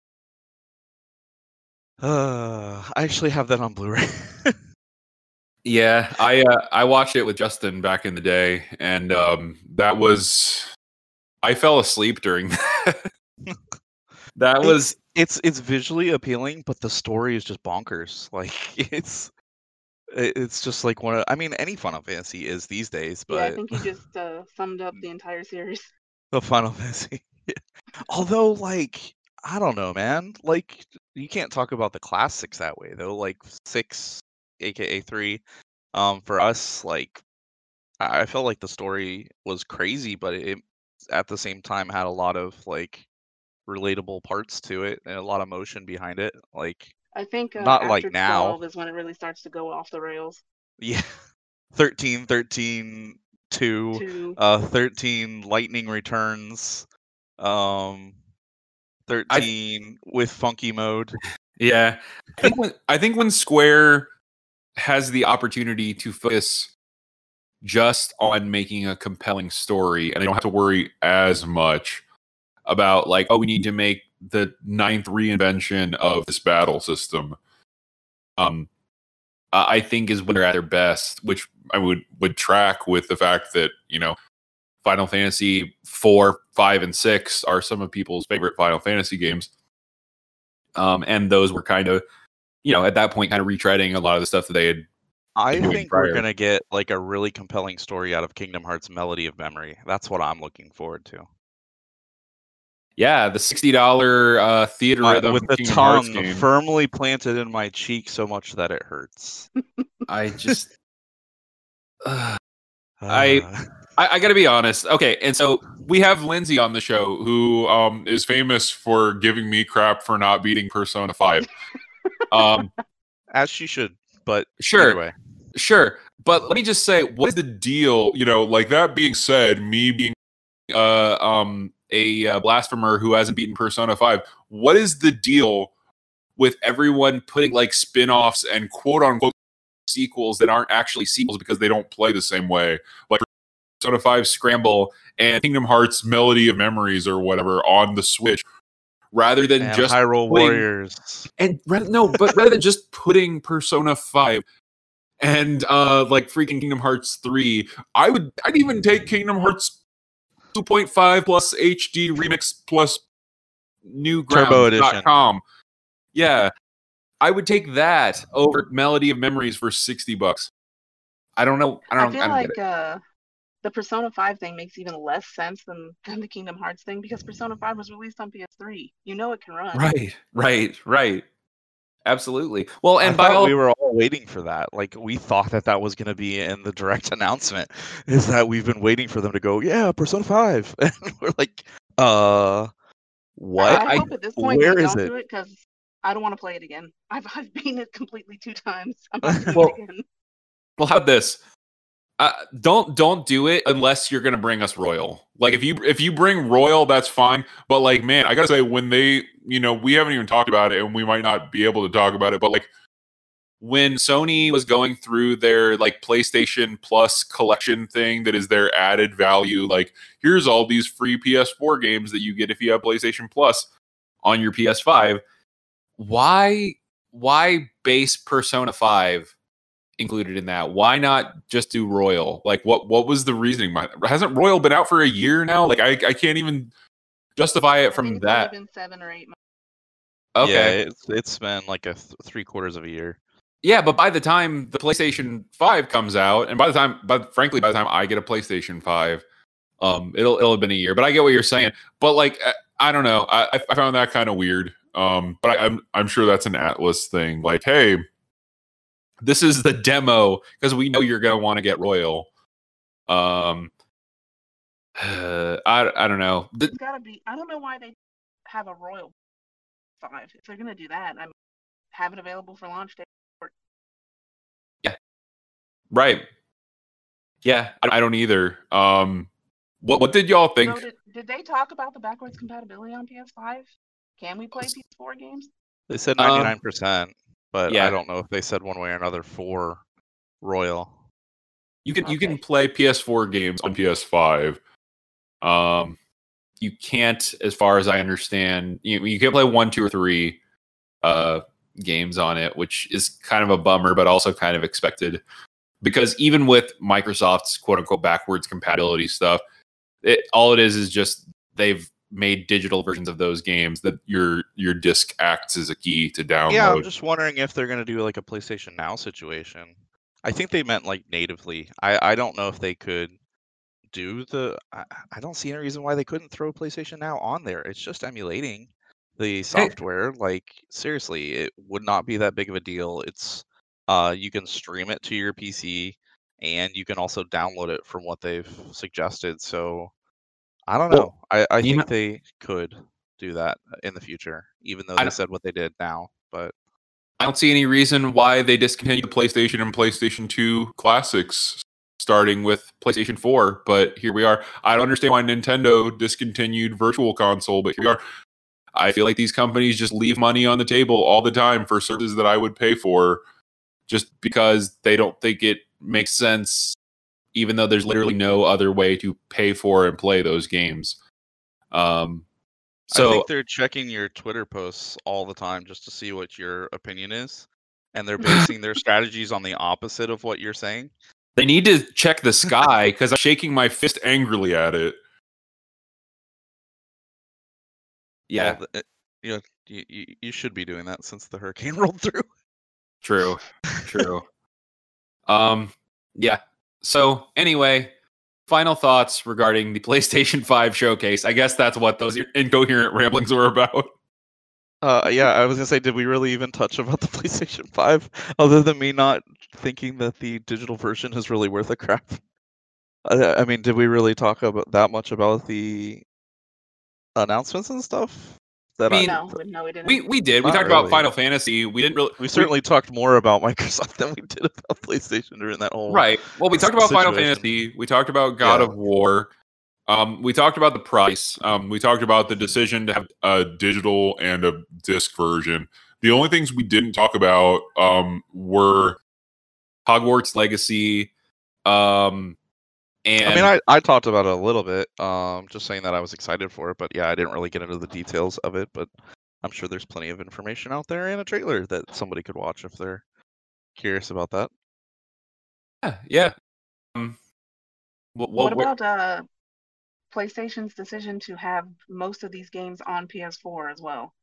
I actually have that on Blu-ray. Yeah, I watched it with Justin back in the day, and that was I fell asleep during that. That was It's visually appealing, but the story is just bonkers. Like it's just like I mean, any Final Fantasy is these days, Yeah, I but think you just summed up the entire series. the Final Fantasy. Although, like, I don't know, man. Like, you can't talk about the classics that way, though. Like 6, aka 3. For us, like, I felt like the story was crazy, but it at the same time had a lot of like relatable parts to it and a lot of emotion behind it. Like, I think not like after now. 12 is when it really starts to go off the rails. Yeah. 13, 13, 2, Two. 13 Lightning Returns, 13 with Funky Mode. yeah. I think when Square has the opportunity to focus just on making a compelling story, and they don't have to worry as much about like, oh, we need to make the ninth reinvention of this battle system. I think is when they're at their best, which I would track with the fact that Final Fantasy 4, 5, and 6 are some of people's favorite Final Fantasy games, and those were kind of at that point kind of retreading a lot of the stuff that they had. I doing think prior. we're gonna get like a really compelling story out of Kingdom Hearts Melody of Memory. That's what I'm looking forward to. Yeah, the $60 theater rhythm with the Kingdom Hearts tongue game. firmly planted in my cheek so much that it hurts. I just, I Uh, gotta be honest. Okay, and so we have Lindsay on the show, who is famous for giving me crap for not beating Persona 5. as she should, but Sure. either way. Sure, but let me just say, what is the deal? Like that being said, me being a blasphemer who hasn't beaten Persona 5, what is the deal with everyone putting like spin-offs and quote unquote sequels that aren't actually sequels because they don't play the same way, like Persona 5 Scramble and Kingdom Hearts Melody of Memories or whatever on the Switch, rather than And just Hyrule Warriors. Rather than just putting Persona 5 and like freaking Kingdom Hearts 3, I'd even take Kingdom Hearts 2.5 plus HD remix plus Turbo Edition. newgrounds.com. Yeah, I would take that over Melody of Memories for $60. I don't know. I feel don't like get it. the Persona 5 thing makes even less sense than the Kingdom Hearts thing, because Persona 5 was released on PS3. You know it can run. Right. Absolutely. Well, and we were all waiting for that. Like, we thought that was going to be in the direct announcement. Is that we've been waiting for them to go, yeah, Persona 5, and we're like, what? I hope at this point where they is don't it? do it, because I don't want to play it again. I've beaten it completely 2 times. I'm not doing it again. Well, how about this? Don't do it unless you're gonna bring us Royal. Like if you bring Royal, that's fine. But like, man, I gotta say, when they, we haven't even talked about it, and we might not be able to talk about it. But like, when Sony was going through their like PlayStation Plus collection thing, that is their added value. Like, here's all these free PS4 games that you get if you have PlayStation Plus on your PS5. Why base Persona 5 included in that? Why not just do Royal? Like, what was the reasoning? Hasn't Royal been out for a year now? Like, I can't even justify it from it's that. only been 7 or 8 months. Okay, yeah, it's been like a 3/4 of a year. Yeah, but by the time the PlayStation 5 comes out, and frankly, by the time I get a PlayStation 5, it'll have been a year. But I get what you're saying. But like, I don't know. I found that kind of weird. But I'm sure that's an Atlas thing. Like, hey, this is the demo because we know you're gonna want to get Royal. I don't know. It's gotta be. I don't know why they have a Royal 5. If they're gonna do that, have it available for launch day. Yeah. Right. Yeah, I don't either. What did y'all think? So did they talk about the backwards compatibility on PS5? Can we play PS4 games? They said 99%, but yeah. I don't know if they said one way or another for Royal. You can Okay. play PS4 games on PS5. You can't, as far as I understand, you can play 1, 2, or 3 games on it, which is kind of a bummer, but also kind of expected. Because even with Microsoft's quote unquote backwards compatibility stuff, all it is just they've made digital versions of those games that your disc acts as a key to download. Yeah, I'm just wondering if they're going to do like a PlayStation Now situation. I think they meant like natively. I don't know if they could do the. I don't see any reason why they couldn't throw PlayStation Now on there. It's just emulating the software. Like seriously, it would not be that big of a deal. It's you can stream it to your PC, and you can also download it from what they've suggested. So I don't know. I think they could do that in the future, even though they said what they did now. But I don't see any reason why they discontinued the PlayStation and PlayStation 2 classics, starting with PlayStation 4. But here we are. I don't understand why Nintendo discontinued Virtual Console, but here we are. I feel like these companies just leave money on the table all the time for services that I would pay for, just because they don't think it makes sense, even though there's literally no other way to pay for and play those games. I think they're checking your Twitter posts all the time just to see what your opinion is, and they're basing their strategies on the opposite of what you're saying. They need to check the sky because I'm shaking my fist angrily at it. Yeah, you should be doing that since the hurricane rolled through. True. Yeah. So anyway, final thoughts regarding the PlayStation 5 showcase. I guess that's what those incoherent ramblings were about. Yeah, I was gonna say, did we really even touch about the PlayStation 5, other than me not thinking that the digital version is really worth a crap? I mean, did we really talk about that much about the announcements and stuff? No, we didn't. We did. We Not talked about really. Final Fantasy. We didn't really. We certainly talked more about Microsoft than we did about PlayStation during that whole Right. Well, we talked about Final situation. Fantasy. We talked about God of War. We talked about the price. We talked about the decision to have a digital and a disc version. The only things we didn't talk about were Hogwarts Legacy. And I mean, I talked about it a little bit, just saying that I was excited for it, but yeah, I didn't really get into the details of it, but I'm sure there's plenty of information out there in a trailer that somebody could watch if they're curious about that. yeah. What about PlayStation's decision to have most of these games on PS4 as well?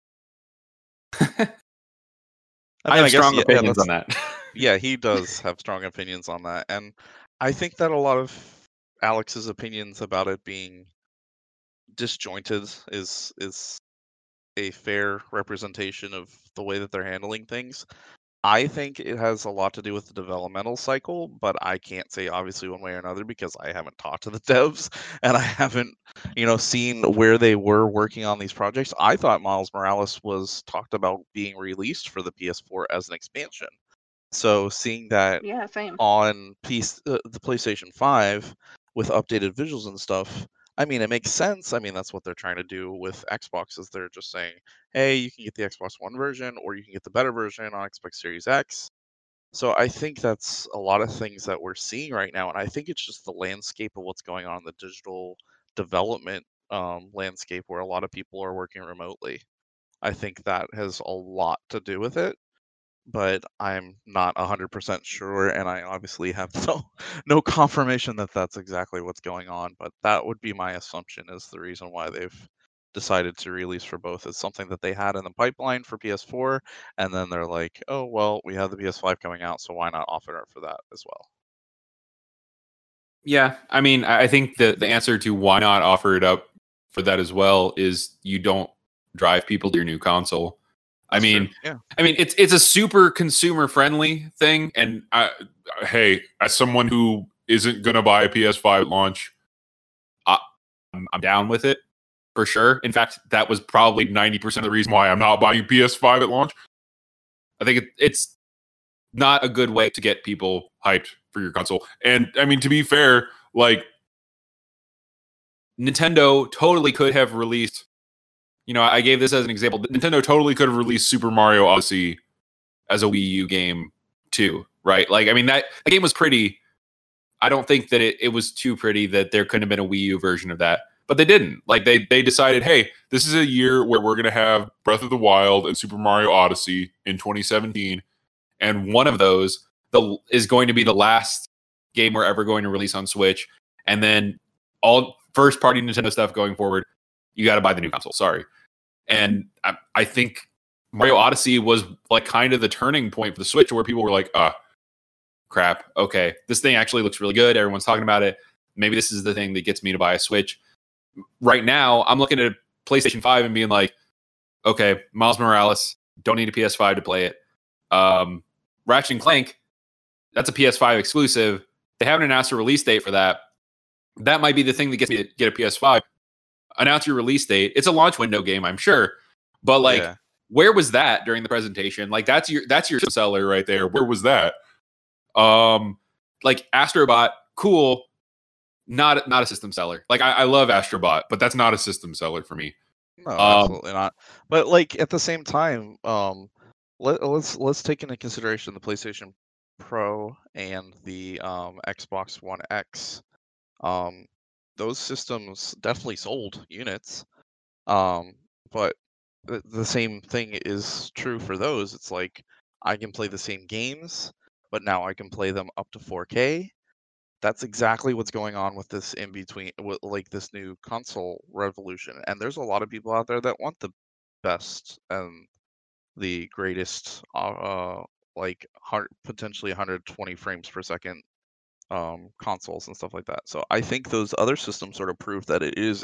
I have strong opinions on that. Yeah, he does have strong opinions on that, and I think that a lot of Alex's opinions about it being disjointed is a fair representation of the way that they're handling things. I think it has a lot to do with the developmental cycle, but I can't say obviously one way or another because I haven't talked to the devs and I haven't, seen where they were working on these projects. I thought Miles Morales was talked about being released for the PS4 as an expansion. So seeing that on the PlayStation 5 with updated visuals and stuff, I mean, it makes sense. I mean, that's what they're trying to do with Xbox is they're just saying, hey, you can get the Xbox One version or you can get the better version on Xbox Series X. So I think that's a lot of things that we're seeing right now. And I think it's just the landscape of what's going on in the digital development landscape where a lot of people are working remotely. I think that has a lot to do with it. But I'm not 100% sure, and I obviously have no confirmation that that's exactly what's going on. But that would be my assumption is the reason why they've decided to release for both. It's something that they had in the pipeline for PS4, and then they're like, oh, well, we have the PS5 coming out, so why not offer it for that as well? Yeah, I mean, I think the answer to why not offer it up for that as well is you don't drive people to your new console. I mean, it's a super consumer friendly thing, and hey, as someone who isn't gonna buy a PS5 at launch, I'm down with it for sure. In fact, that was probably 90% of the reason why I'm not buying PS5 at launch. I think it's not a good way to get people hyped for your console. And I mean, to be fair, like Nintendo totally could have released I gave this as an example. Nintendo totally could have released Super Mario Odyssey as a Wii U game too, right? Like, I mean, that the game was pretty. I don't think that it was too pretty that there couldn't have been a Wii U version of that. But they didn't. Like they decided, hey, this is a year where we're gonna have Breath of the Wild and Super Mario Odyssey in 2017, and one of those is going to be the last game we're ever going to release on Switch, and then all first party Nintendo stuff going forward, you got to buy the new console. Sorry, and I think Mario Odyssey was like kind of the turning point for the Switch, where people were like, crap, okay, this thing actually looks really good. Everyone's talking about it. Maybe this is the thing that gets me to buy a Switch. Right now, I'm looking at a PlayStation 5 and being like, okay, Miles Morales, don't need a PS5 to play it. Ratchet and Clank, that's a PS5 exclusive. They haven't announced a release date for that. That might be the thing that gets me to get a PS5. Announce your release date. It's a launch window game, I'm sure. But like, where was that during the presentation? Like that's your seller right there. Where was that? Like Astrobot, cool. Not a system seller. Like I love Astrobot, but that's not a system seller for me. No, absolutely not. But like at the same time, let's take into consideration the PlayStation Pro and the Xbox One X. Those systems definitely sold units. But the same thing is true for those. It's like I can play the same games, but now I can play them up to 4K. That's exactly what's going on with this in between, like this new console revolution. And there's a lot of people out there that want the best and the greatest, like potentially 120 frames per second consoles and stuff like that. So I think those other systems sort of prove that it is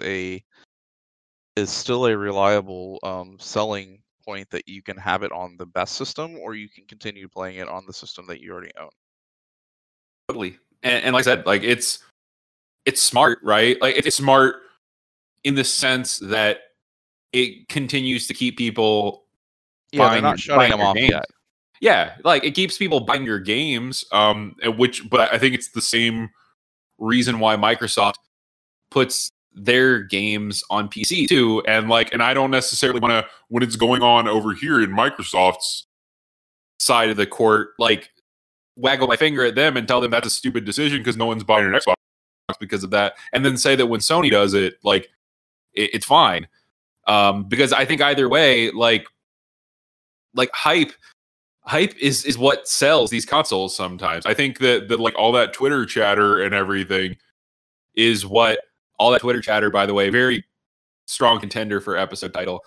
still a reliable selling point, that you can have it on the best system, or you can continue playing it on the system that you already own. Totally. And like I said, like it's smart, right? Like it's smart in the sense that it continues to keep people they're not shutting them off yet. Yeah, like it keeps people buying your games. But I think it's the same reason why Microsoft puts their games on PC too. And I don't necessarily want to, when it's going on over here in Microsoft's side of the court, like waggle my finger at them and tell them that's a stupid decision because no one's buying an Xbox because of that, and then say that when Sony does it, like it's fine. Because I think either way, like hype is what sells these consoles sometimes. I think that like all that Twitter chatter and everything is what all that Twitter chatter, by the way, very strong contender for episode title.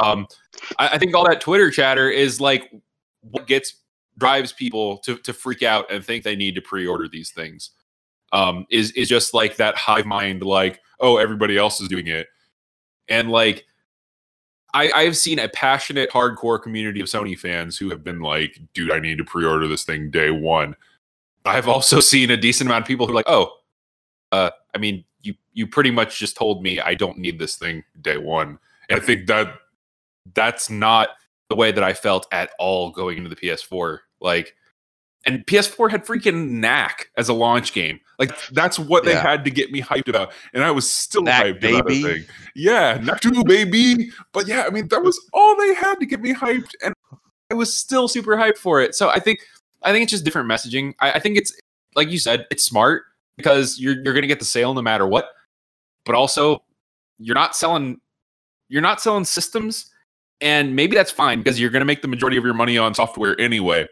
I think all that Twitter chatter is like what drives people to freak out and think they need to pre-order these things. Is just like that hive mind, like, oh, everybody else is doing it. And like I've seen a passionate, hardcore community of Sony fans who have been like, dude, I need to pre-order this thing day one. I've also seen a decent amount of people who are like, oh, I mean, you pretty much just told me I don't need this thing day one. And I think that's not the way that I felt at all going into the PS4. Like, and PS4 had freaking Knack as a launch game. Like, that's what they had to get me hyped about. And I was still hyped about the thing. Yeah, Knack 2, baby. But yeah, I mean, that was all they had to get me hyped. And I was still super hyped for it. So I think it's just different messaging. I think it's, like you said, it's smart because you're going to get the sale no matter what. But also, you're not selling systems. And maybe that's fine because you're going to make the majority of your money on software anyway.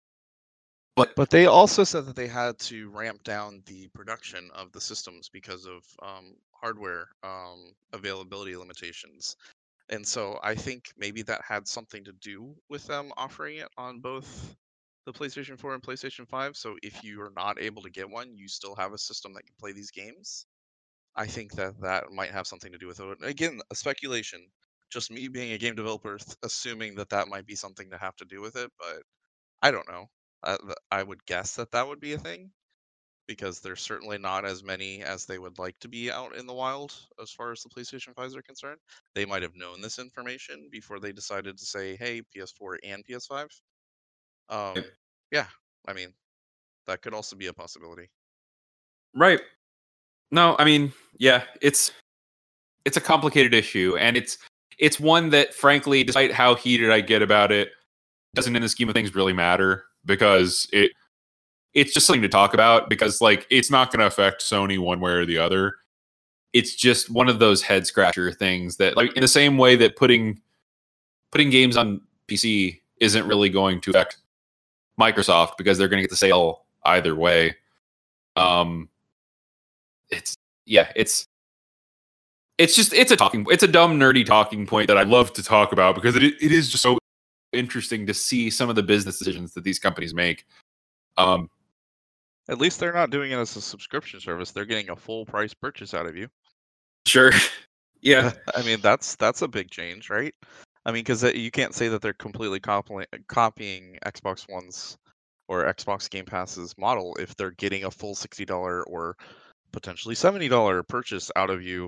But they also said that they had to ramp down the production of the systems because of hardware availability limitations. And so I think maybe that had something to do with them offering it on both the PlayStation 4 and PlayStation 5. So if you are not able to get one, you still have a system that can play these games. I think that might have something to do with it. Again, a speculation. Just me being a game developer, assuming that might be something to have to do with it, but I don't know. I would guess that would be a thing, because there's certainly not as many as they would like to be out in the wild as far as the PlayStation 5s are concerned. They might have known this information before they decided to say, hey, PS4 and PS5. Yeah, I mean, that could also be a possibility. Right. No, I mean, yeah, it's a complicated issue, and it's it's one that, frankly, despite how heated I get about it, doesn't in the scheme of things really matter, because it's just something to talk about, because like it's not going to affect Sony one way or the other. It's just one of those head scratcher things that, like, in the same way that putting games on PC isn't really going to affect Microsoft, because they're going to get the sale either way. It's a dumb nerdy talking point that I love to talk about, because it is just so interesting to see some of the business decisions that these companies make. At least they're not doing it as a subscription service. They're getting a full price purchase out of you. Sure. Yeah. I mean, that's a big change, right? I mean, because you can't say that they're completely copying Xbox One's or Xbox Game Pass's model if they're getting a full $60 or potentially $70 purchase out of you,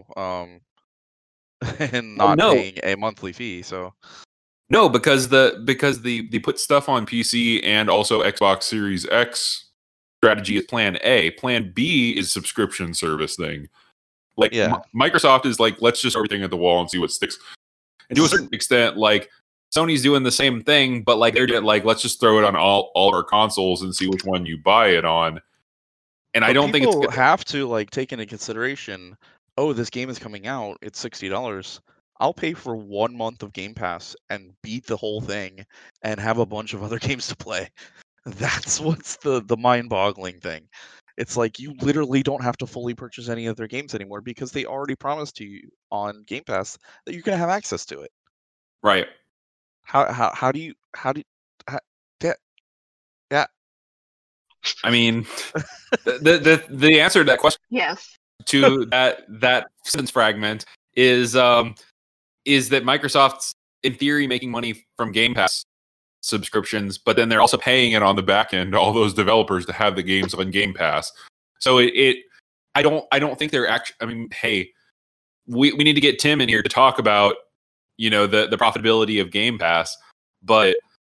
and not paying a monthly fee. So no, because they put stuff on PC and also Xbox Series X strategy is Plan A. Plan B is subscription service thing. Like, Microsoft is like, let's just throw everything at the wall and see what sticks. And to a certain extent, like, Sony's doing the same thing, but like they're like, let's just throw it on all our consoles and see which one you buy it on. And I don't think it's people have to like take into consideration, oh, this game is coming out, it's $60. I'll pay for 1 month of Game Pass and beat the whole thing and have a bunch of other games to play. That's what's the mind-boggling thing. It's like you literally don't have to fully purchase any of their games anymore, because they already promised to you on Game Pass that you're gonna have access to it. Right. How do you yeah. I mean, the answer to that question, yes, to that sentence fragment is that Microsoft's in theory making money from Game Pass subscriptions, but then they're also paying it on the back end, all those developers, to have the games on Game Pass. So I don't think they're actually. I mean, hey, we need to get Tim in here to talk about, you know, the profitability of Game Pass, but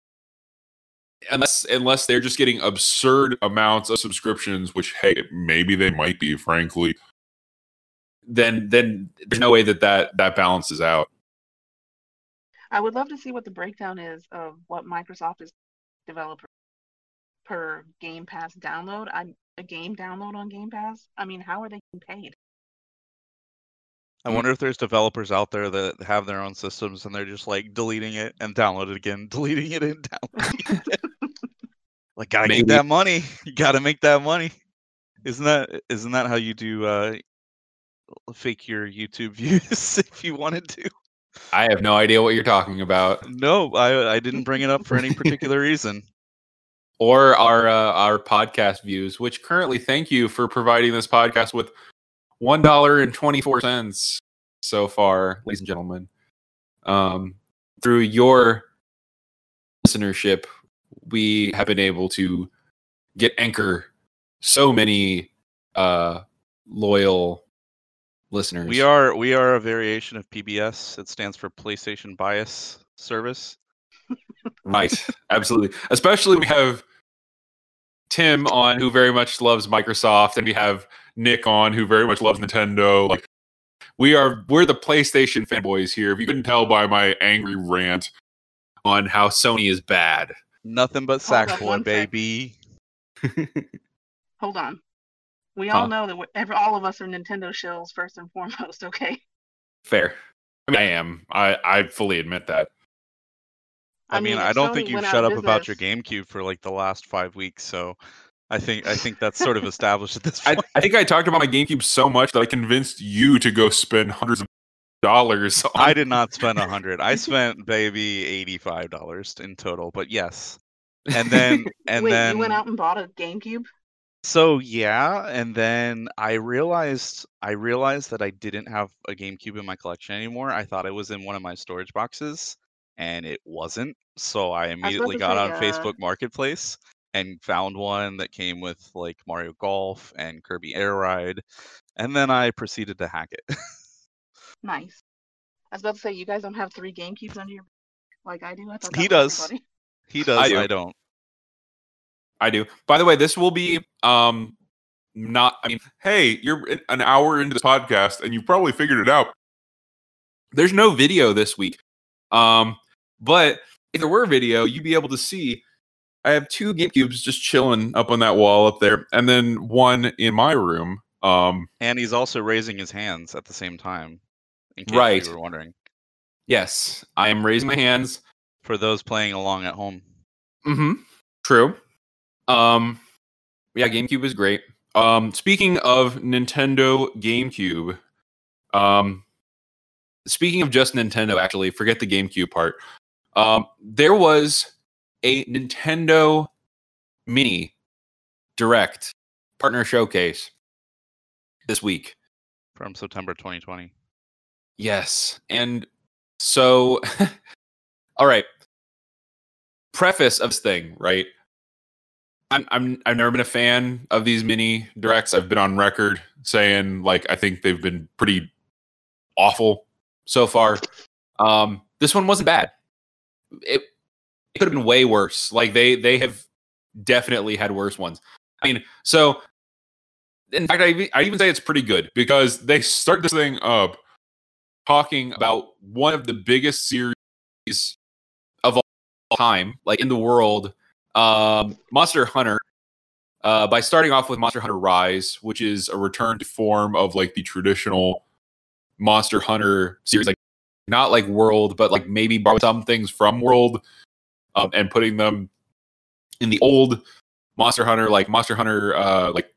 unless they're just getting absurd amounts of subscriptions, which, hey, maybe they might be, frankly, then there's no way that balances out. I would love to see what the breakdown is of what Microsoft is developer per Game Pass download. A game download on Game Pass. I mean, how are they getting paid? I wonder if there's developers out there that have their own systems and they're just like deleting it and download it again, deleting it and downloading it again. Like, gotta get that money. You gotta make that money. Isn't that how you do fake your YouTube views if you wanted to? I have no idea what you're talking about. No, I didn't bring it up for any particular reason. Or our podcast views, which currently, thank you for providing this podcast with $1.24 so far, ladies and gentlemen. Through your listenership, we have been able to get Anchor so many loyal listeners. We are a variation of PBS. It stands for PlayStation Bias Service. Right, absolutely. Especially we have Tim on, who very much loves Microsoft, and we have Nick on, who very much loves Nintendo. Like, we're the PlayStation fanboys here. If you couldn't tell by my angry rant on how Sony is bad. Nothing but Sackboy, baby. Hold on. We all know that all of us are Nintendo shills first and foremost, okay? Fair. I mean, I am. I fully admit that. I mean, I don't think you've shut up about your GameCube for like the last 5 weeks, so I think that's sort of established at this point. I think I talked about my GameCube so much that I convinced you to go spend hundreds of dollars on... I did not spend $100. I spent maybe $85 in total, but yes. And then Wait, you went out and bought a GameCube? So yeah, and then I realized that I didn't have a GameCube in my collection anymore. I thought it was in one of my storage boxes, and it wasn't. So I immediately got on Facebook Marketplace and found one that came with like Mario Golf and Kirby Air Ride, and then I proceeded to hack it. Nice. I was about to say, you guys don't have 3 GameCubes under your like I do. I thought he does. Everybody. He does. I don't. I do. By the way, this will be not. I mean, hey, you're an hour into this podcast, and you probably figured it out. There's no video this week. But if there were video, you'd be able to see I have 2 GameCubes just chilling up on that wall up there, and then one in my room. And he's also raising his hands at the same time, in case Right. you were wondering. Yes, I am raising my hands. For those playing along at home. Mm-hmm. True. Yeah, GameCube is great. Speaking of Nintendo GameCube, speaking of just Nintendo, actually, forget the GameCube part. There was a Nintendo Mini Direct partner showcase this week. From September 2020. Yes. And so, all right. Preface of this thing, right? I've never been a fan of these mini directs. I've been on record saying like I think they've been pretty awful so far. This one wasn't bad. It could have been way worse. Like they have definitely had worse ones. I mean, so in fact, I even say it's pretty good because they start this thing up talking about one of the biggest series of all time, like in the world, Monster Hunter. By starting off with Monster Hunter Rise, which is a return to form of like the traditional Monster Hunter series, like not like World, but like maybe borrow some things from World, and putting them in the old Monster Hunter, like like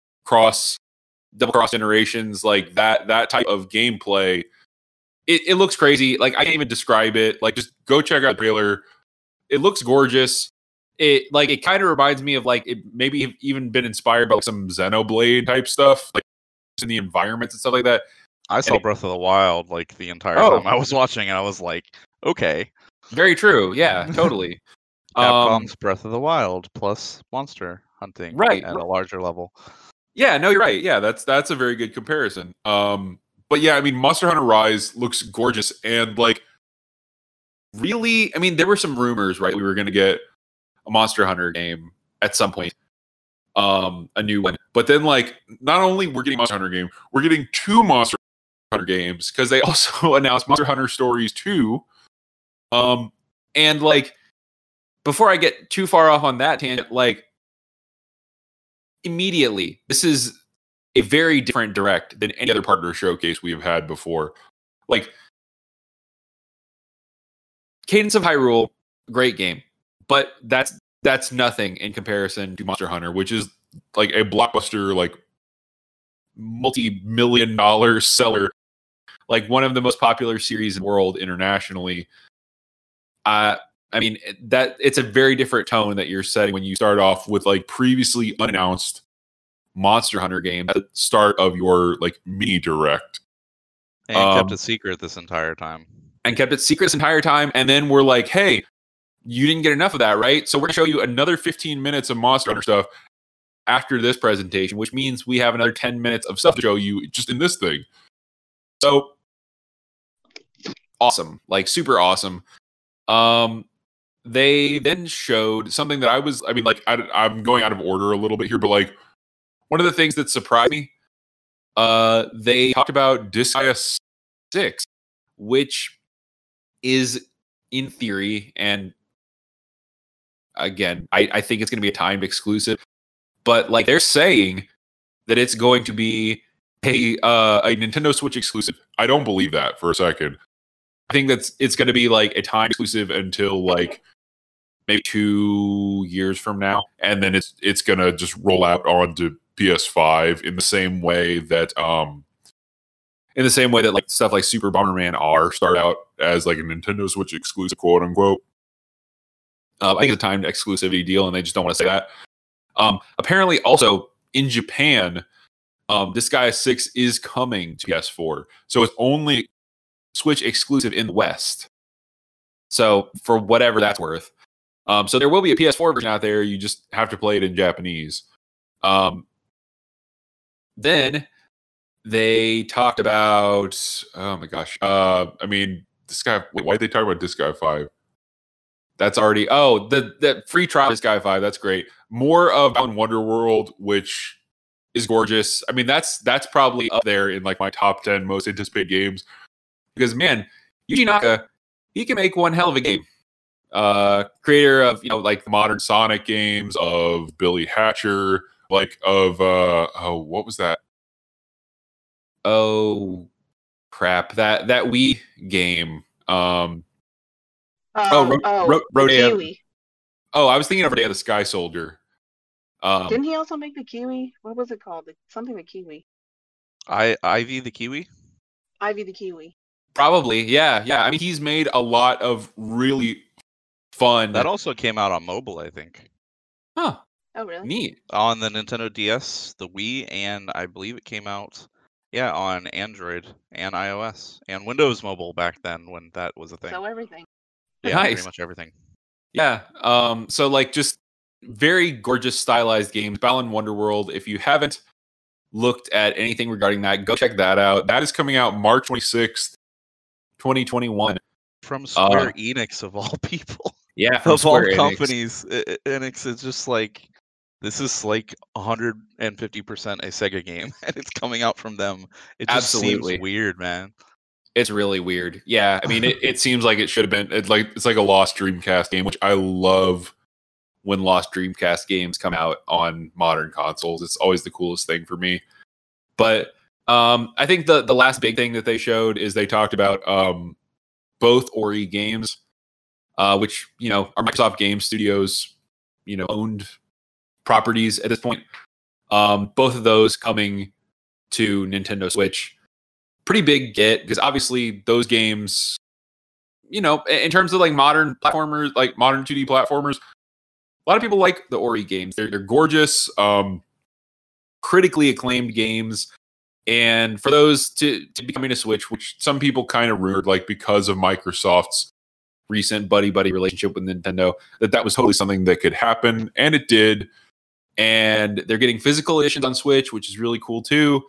double cross generations, like that type of gameplay. It looks crazy. Like I can't even describe it. Like just go check out the trailer. It looks gorgeous. It kind of reminds me of like it maybe even been inspired by like some Xenoblade type stuff, like in the environments and stuff like that. I saw Breath of the Wild like the entire time I was watching, and I was like, okay. Very true. Yeah, totally. Capcom's Breath of the Wild plus monster hunting, right, at a larger level. Yeah, no, you're right. Yeah, that's a very good comparison. But yeah, I mean, Monster Hunter Rise looks gorgeous, and like, really, I mean, there were some rumors, right? We were going to get a Monster Hunter game at some point, a new one. But then, like, not only we're getting Monster Hunter game, we're getting 2 Monster Hunter games because they also announced Monster Hunter Stories 2. And like, before I get too far off on that tangent, like, immediately, this is a very different direct than any other partner showcase we've had before. Like, Cadence of Hyrule, great game, but that's nothing in comparison to Monster Hunter, which is like a blockbuster, like multi-million-dollar seller, like one of the most popular series in the world internationally. I mean, that it's a very different tone that you're setting when you start off with like previously unannounced Monster Hunter game at the start of your like mini direct, and kept it secret this entire time. And then we're like, hey, you didn't get enough of that, right? So we're gonna show you another 15 minutes of Monster Hunter stuff after this presentation, which means we have another 10 minutes of stuff to show you just in this thing. So awesome, like super awesome. They then showed something that I'm going out of order a little bit here, but like one of the things that surprised me, they talked about Disgaea 6, which is in theory, and again, I think it's going to be a timed exclusive, but like they're saying that it's going to be a Nintendo Switch exclusive. I don't believe that for a second. I think it's going to be like a time exclusive until like maybe 2 years from now, and then it's going to just roll out onto PS5 in the same way that like stuff like Super Bomberman R start out as like a Nintendo Switch exclusive, quote unquote. I think it's a timed exclusivity deal, and they just don't want to say that. Apparently, also in Japan, Disgaea 6 is coming to PS4, so it's only Switch exclusive in the West. So for whatever that's worth. So there will be a PS4 version out there. You just have to play it in Japanese. Then they talked about, oh my gosh. I mean, why did they talk about Disgaea 5? That's already, the free trial Disgaea 5. That's great. More of Balan Wonderworld, which is gorgeous. I mean, that's probably up there in like my top 10 most anticipated games. because man, Yuji Naka, he can make one hell of a game. Creator of like the modern Sonic games, of Billy Hatcher, like of what was that? Oh crap, that Wii game. Oh, Rodea. Kiwi. Oh, I was thinking of Rodea the Sky Soldier. Didn't he also make the Kiwi? What was it called? Something the Kiwi. Ivy the Kiwi? Ivy the Kiwi. Probably, yeah. I mean, he's made a lot of really fun. That also came out on mobile, I think. Huh. Oh, really? Neat. On the Nintendo DS, the Wii, and I believe it came out, on Android and iOS and Windows Mobile back then when that was a thing. So everything. Yeah, Nice. pretty much everything. Yeah. So like just very gorgeous stylized games. Balan Wonderworld. If you haven't looked at anything regarding that, go check that out. That is coming out March 26th, 2021. From Square Enix of all people. Yeah, from of all Square Enix. companies, Enix is just like, this is like 150% a Sega game, and it's coming out from them. It just seems weird, man. It's really weird. Yeah, I mean, it seems like it should have been. It's like a Lost Dreamcast game, which I love when Lost Dreamcast games come out on modern consoles. It's always the coolest thing for me. But I think the last big thing that they showed is they talked about both Ori games, which are Microsoft Game Studios, owned properties at this point. Both of those coming to Nintendo Switch. Pretty big get, because obviously those games, in terms of like modern platformers, like modern 2D platformers, a lot of people like the Ori games. They're gorgeous, critically acclaimed games. And for those to be coming to Switch, which some people kind of rumored, like because of Microsoft's recent buddy-buddy relationship with Nintendo, that was totally something that could happen, and it did. And they're getting physical editions on Switch, which is really cool too.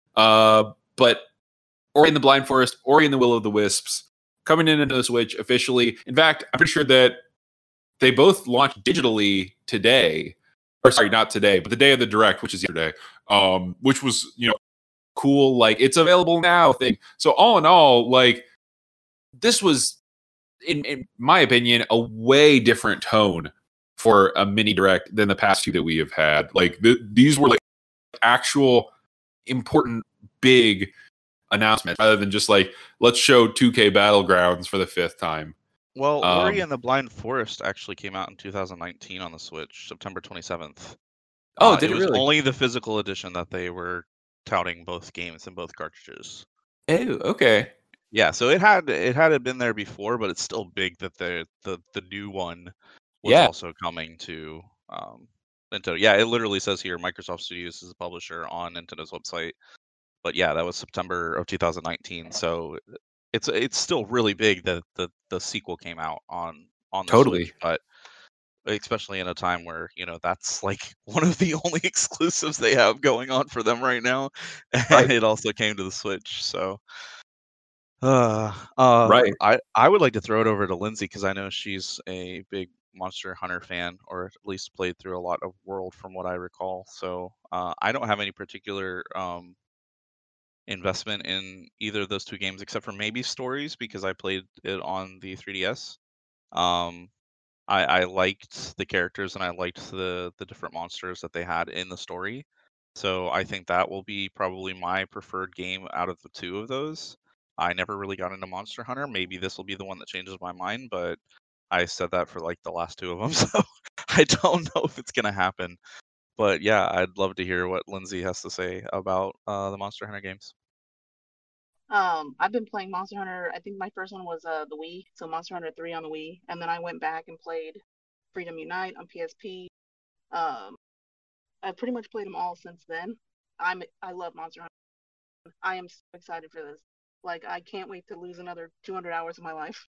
But Ori and the Blind Forest, Ori and the Will of the Wisps, coming into the Switch officially. In fact, I'm pretty sure that they both launched digitally today. Or sorry, not today, but the day of the Direct, which is yesterday. Which was, cool. Like, it's available now thing. So all in all, like, this was, in my opinion, a way different tone for a mini Direct than the past two that we have had. Like, these were like actual important big announcement rather than just like, let's show 2K Battlegrounds for the 5th time. Well, Ori and the Blind Forest actually came out in 2019 on the Switch, September 27th. Oh, did it was really? Only the physical edition that they were touting both games and both cartridges. Oh, okay. Yeah, so it had been there before, but it's still big that the new one was also coming to Nintendo. Yeah, it literally says here Microsoft Studios is a publisher on Nintendo's website. But yeah, that was September of 2019. So it's still really big that the sequel came out on the Switch, but especially in a time where that's like one of the only exclusives they have going on for them right now, and it also came to the Switch. So right. I would like to throw it over to Lindsay, because I know she's a big Monster Hunter fan, or at least played through a lot of World from what I recall. So I don't have any particular investment in either of those two games, except for maybe Stories, because I played it on the 3DS. I liked the characters, and I liked the different monsters that they had in the story. So I think that will be probably my preferred game out of the two of those. I never really got into Monster Hunter. Maybe this will be the one that changes my mind, but I said that for like the last two of them, so I don't know if it's gonna happen. But yeah, I'd love to hear what Lindsay has to say about the Monster Hunter games. I've been playing Monster Hunter. I think my first one was the Wii, so Monster Hunter 3 on the Wii, and then I went back and played Freedom Unite on PSP. I've pretty much played them all since then. I love Monster Hunter. I am so excited for this. Like, I can't wait to lose another 200 hours of my life.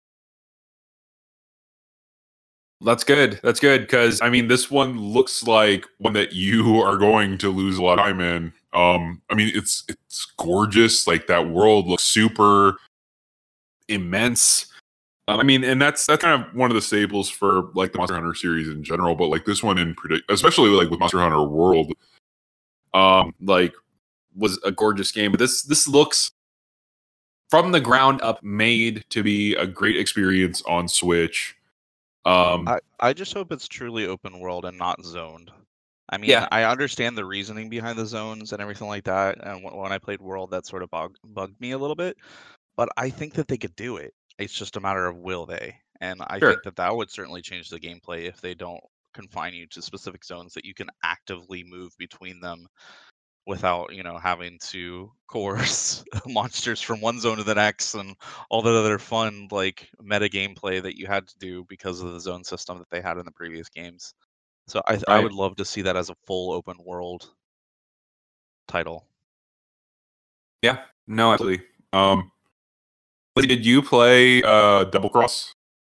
That's good. That's good, because I mean, this one looks like one that you are going to lose a lot of time in. I mean, it's gorgeous. Like, that world looks super immense. I mean, and that's kind of one of the staples for like the Monster Hunter series in general, but like this one in especially like with Monster Hunter World, like was a gorgeous game. But this looks from the ground up made to be a great experience on Switch. I just hope it's truly open world and not zoned. I mean, Yeah. I understand the reasoning behind the zones and everything like that, and when I played World, that sort of bugged me a little bit. But I think that they could do it. It's just a matter of will they. And I Sure. think that that would certainly change the gameplay if they don't confine you to specific zones that you can actively move between them without, having to coerce monsters from one zone to the next and all that other fun like meta gameplay that you had to do because of the zone system that they had in the previous games. So I Right. would love to see that as a full open world title. Yeah, no, absolutely. Lizzie, did you play Double Cross?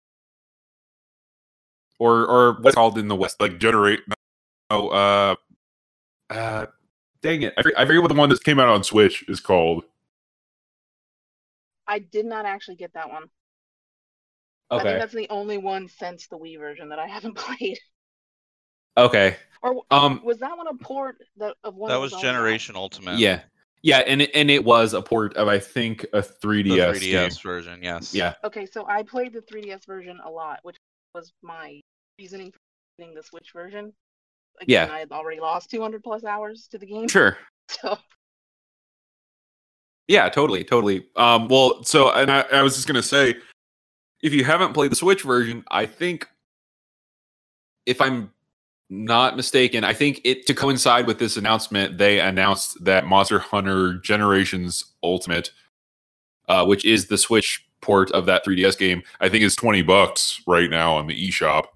Or what's called in the West, like Generate? Oh, dang it! I forget what the one that came out on Switch is called. I did not actually get that one. I think that's the only one since the Wii version that I haven't played. Okay. Or was that one a port of one That that was already out? Generation Ultimate. Yeah, and it was a port of, I think, a 3DS, The 3DS game. version, yes. Yeah. Okay, so I played the 3DS version a lot, which was my reasoning for getting the Switch version. Again, I had already lost 200 plus hours to the game. Sure. So. Yeah, totally. Well, so, and I was just gonna say, if you haven't played the Switch version, I think, if I'm not mistaken, I think to coincide with this announcement, they announced that Monster Hunter Generations Ultimate, which is the Switch port of that 3DS game, I think is $20 right now on the eShop.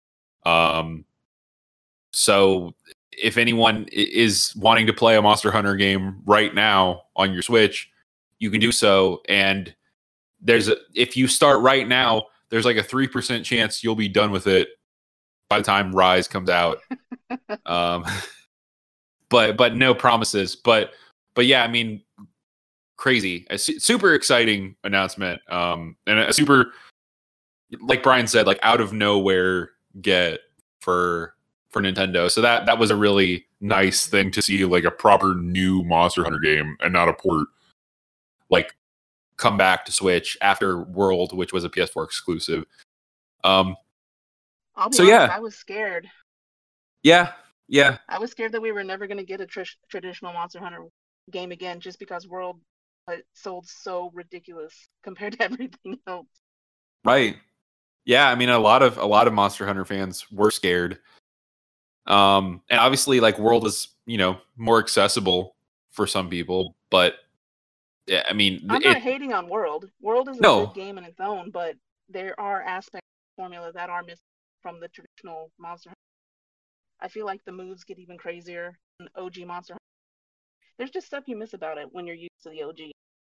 So if anyone is wanting to play a Monster Hunter game right now on your Switch, you can do so. And if you start right now, there's like a 3% chance you'll be done with it by the time Rise comes out. But no promises. But yeah, I mean, crazy, a super exciting announcement. And a super, like Brian said, like out of nowhere get for Nintendo. So that was a really nice thing to see, like a proper new Monster Hunter game and not a port, like, come back to Switch after World, which was a PS4 exclusive. I'll be honest, I was scared. Yeah. I was scared that we were never going to get a traditional Monster Hunter game again, just because World sold so ridiculous compared to everything else. Right. Yeah, I mean, a lot of Monster Hunter fans were scared. And obviously, like, World is, more accessible for some people, but yeah, I mean, I'm not hating on World. World is a good game in its own, but there are aspects of the formula that are missing from the traditional Monster Hunter. I feel like the moves get even crazier in OG Monster Hunter. There's just stuff you miss about it when you're used to the OG.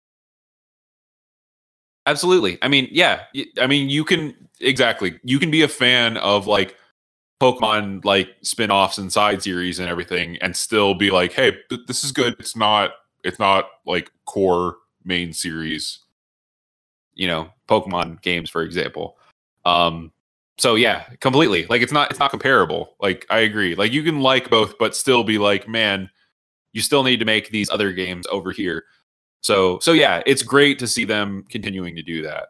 Absolutely. I mean, yeah. I mean, you can be a fan of, like, Pokemon, like, spin-offs and side series and everything, and still be like, hey, this is good. It's not like core main series, Pokemon games, for example. So yeah, completely. Like, it's not comparable. Like, I agree. Like, you can like both, but still be like, man, you still need to make these other games over here. So yeah, it's great to see them continuing to do that.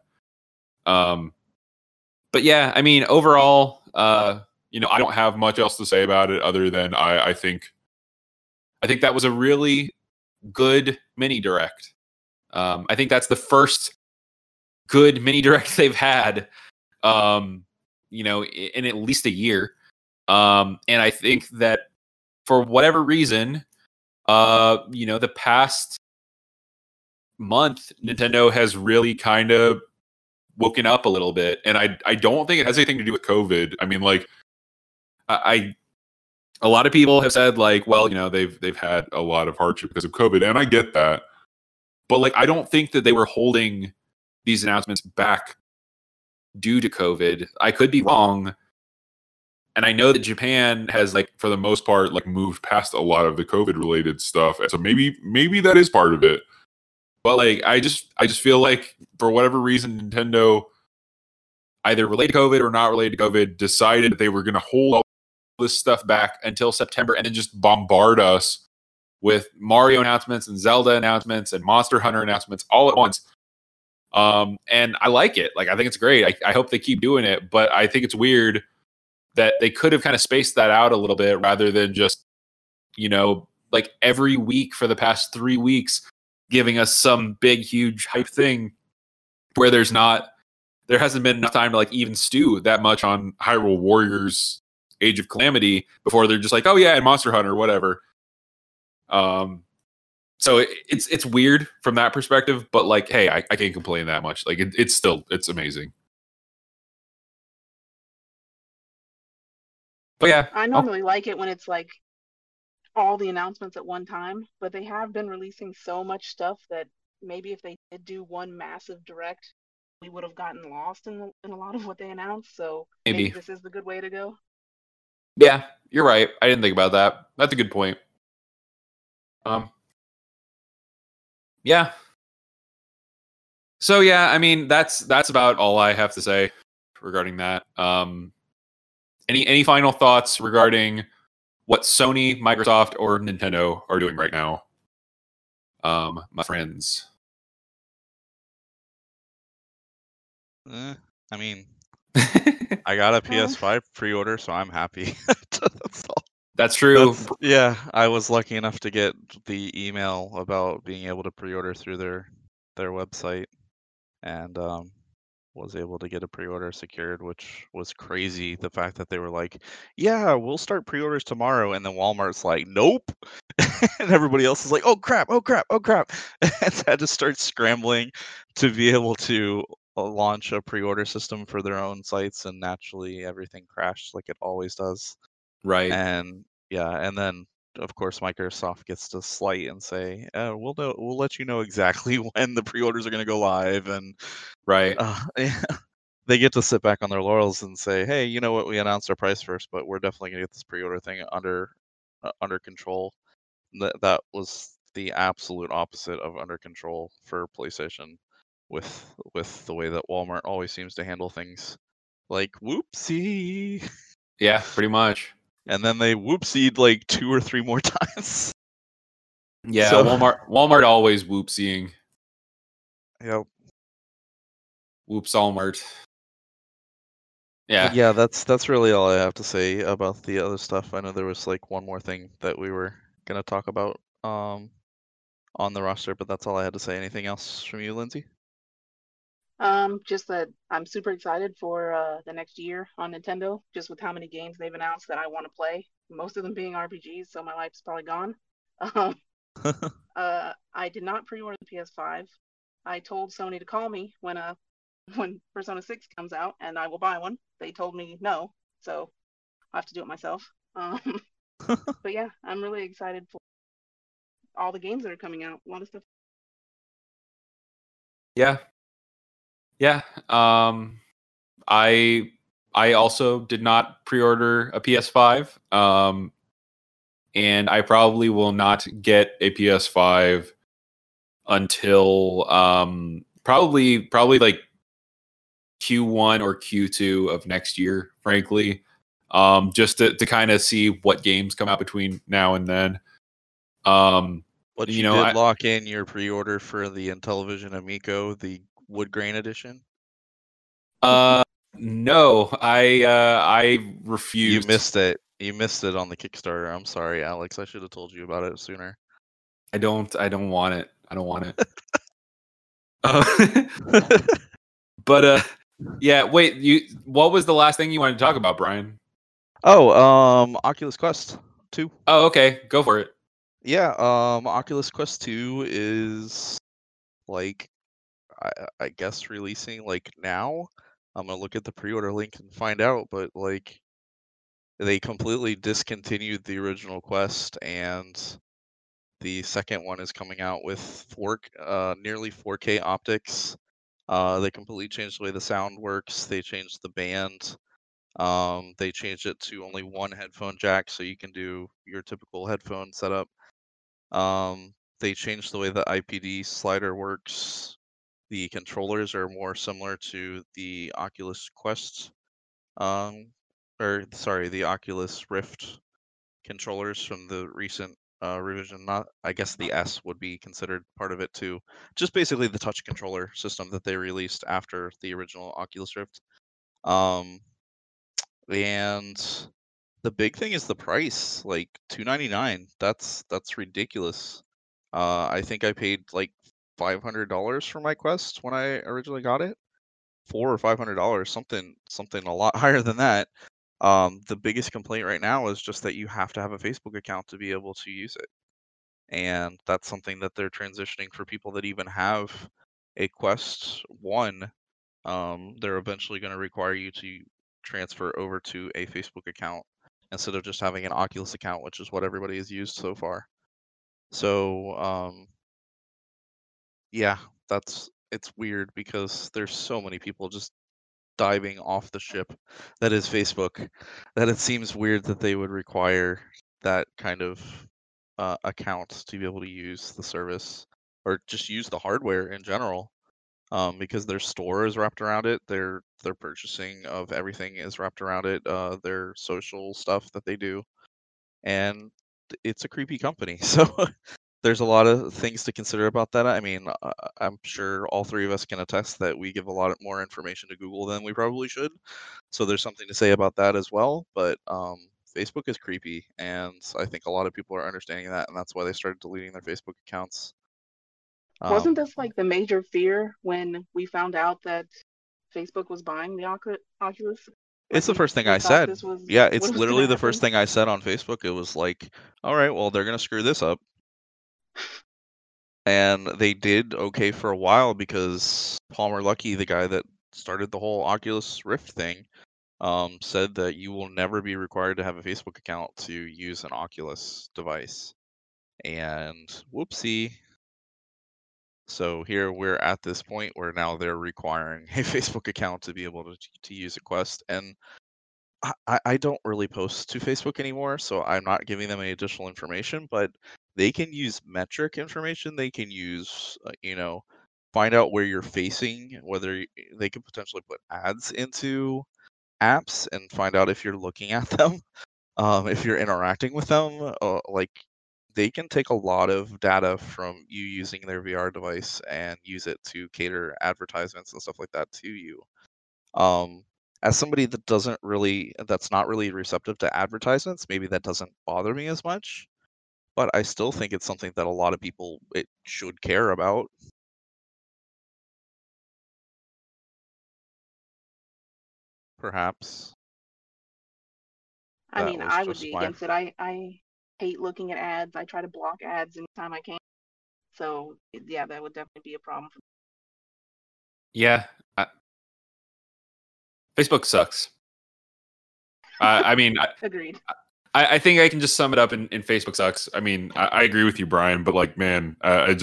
But yeah, I mean, overall, I don't have much else to say about it other than I think that was a really good mini direct. I think that's the first good mini direct they've had, in at least a year. And I think that for whatever reason, the past month, Nintendo has really kind of woken up a little bit, and I don't think it has anything to do with COVID. I mean, like, a lot of people have said, like, well, they've had a lot of hardship because of COVID, and I get that. But, like, I don't think that they were holding these announcements back due to COVID. I could be wrong. And I know that Japan has, like, for the most part, like, moved past a lot of the COVID related stuff. And so maybe that is part of it. But, like, I just feel like, for whatever reason, Nintendo, either related to COVID or not related to COVID, decided that they were going to hold all this stuff back until September and then just bombard us with Mario announcements and Zelda announcements and Monster Hunter announcements all at once. And I like it. Like, I think it's great. I hope they keep doing it, but I think it's weird that they could have kind of spaced that out a little bit rather than just, like every week for the past 3 weeks, giving us some big, huge hype thing where there hasn't been enough time to like even stew that much on Hyrule Warriors Age of Calamity before they're just like, oh yeah, and Monster Hunter, whatever. So it's weird from that perspective, but like, hey, I can't complain that much. Like it's amazing. But yeah, I normally like it when it's like all the announcements at one time, but they have been releasing so much stuff that maybe if they did do one massive direct, we would have gotten lost in a lot of what they announced. So maybe this is the good way to go. Yeah, you're right. I didn't think about that. That's a good point. Yeah. So yeah, I mean that's about all I have to say regarding that. Any final thoughts regarding what Sony, Microsoft, or Nintendo are doing right now? My friends. I mean, I got a PS5 pre-order, so I'm happy. That's all. That's true. Yeah, I was lucky enough to get the email about being able to pre-order through their website, and was able to get a pre-order secured, which was crazy. The fact that they were like, "Yeah, we'll start pre-orders tomorrow," and then Walmart's like, "Nope," and everybody else is like, "Oh crap! Oh crap! Oh crap!" and had to start scrambling to be able to launch a pre-order system for their own sites, and naturally everything crashed like it always does. Right. And yeah, and then of course Microsoft gets to slight and say, we'll let you know exactly when the pre-orders are going to go live, and right. They get to sit back on their laurels and say, hey, you know what, we announced our price first, but we're definitely going to get this pre-order thing under control. That was the absolute opposite of under control for PlayStation, with the way that Walmart always seems to handle things. Like, whoopsie. Yeah, pretty much. And then they whoopsied like 2 or 3 more times. Yeah, so, Walmart always whoopsieing. Yep. Whoops Walmart. Yeah. But yeah, that's really all I have to say about the other stuff. I know there was like one more thing that we were gonna talk about on the roster, but that's all I had to say. Anything else from you, Lindsay? Just that I'm super excited for the next year on Nintendo, just with how many games they've announced that I want to play, most of them being RPGs, so my life's probably gone. I did not pre-order the PS5. I told Sony to call me when Persona 6 comes out, and I will buy one. They told me no, so I have to do it myself. But yeah, I'm really excited for all the games that are coming out. A lot of stuff. Yeah. Yeah. I also did not pre-order a PS5. And I probably will not get a PS5 until probably like Q1 or Q2 of next year, frankly. Just to kind of see what games come out between now and then. But you did lock in your pre-order for the Intellivision Amico, the wood grain edition? No, I refused. You missed it. You missed it on the Kickstarter. I'm sorry, Alex. I should have told you about it sooner. I don't want it. I don't want it. But yeah, wait, what was the last thing you wanted to talk about, Brian? Oh, Oculus Quest 2. Oh, okay. Go for it. Yeah, Oculus Quest 2 is like I guess releasing like now. I'm gonna look at the pre-order link and find out, but like they completely discontinued the original Quest, and the second one is coming out with nearly 4K optics. They completely changed the way the sound works. They changed the band. They changed it to only one headphone jack, so you can do your typical headphone setup. They changed the way the IPD slider works. The controllers are more similar to the Oculus Quest, the Oculus Rift controllers from the recent revision. Not, I guess the S would be considered part of it too. Just basically the touch controller system that they released after the original Oculus Rift. And the big thing is the price, like $299. That's ridiculous. I think I paid like $500 for my Quest when I originally got it. $400 or $500, something a lot higher than that. The biggest complaint right now is just that you have to have a Facebook account to be able to use it. And that's something that they're transitioning for people that even have a Quest 1. They're eventually going to require you to transfer over to a Facebook account instead of just having an Oculus account, which is what everybody has used so far. So, yeah, it's weird because there's so many people just diving off the ship that is Facebook that it seems weird that they would require that kind of account to be able to use the service or just use the hardware in general. Because their store is wrapped around it, their purchasing of everything is wrapped around it, their social stuff that they do, and it's a creepy company. So there's a lot of things to consider about that. I mean, I'm sure all three of us can attest that we give a lot more information to Google than we probably should. So there's something to say about that as well. But Facebook is creepy, and I think a lot of people are understanding that, and that's why they started deleting their Facebook accounts. Wasn't this like the major fear when we found out that Facebook was buying the Oculus? It's Like the first thing we I thought said. this was Yeah, what it's was literally gonna the first happen? thing I said on Facebook. It was like, all right, well, they're going to screw this up. And they did okay for a while because Palmer Luckey, the guy that started the whole Oculus Rift thing, said that you will never be required to have a Facebook account to use an Oculus device. And whoopsie. So here we're at this point where now they're requiring a Facebook account to be able to use a Quest. And I don't really post to Facebook anymore, so I'm not giving them any additional information, but they can use metric information. They can use, find out where you're facing, they could potentially put ads into apps and find out if you're looking at them, if you're interacting with them. Like, they can take a lot of data from you using their VR device and use it to cater advertisements and stuff like that to you. As somebody that's not really receptive to advertisements, maybe that doesn't bother me as much, but I still think it's something that a lot of people should care about. Perhaps. I That mean, was I would just be my against it. I hate looking at ads. I try to block ads anytime I can. So yeah, that would definitely be a problem for me. Yeah, Facebook sucks. I mean, Agreed. I think I can just sum it up in Facebook sucks. I mean, I agree with you, Brian, but like, man,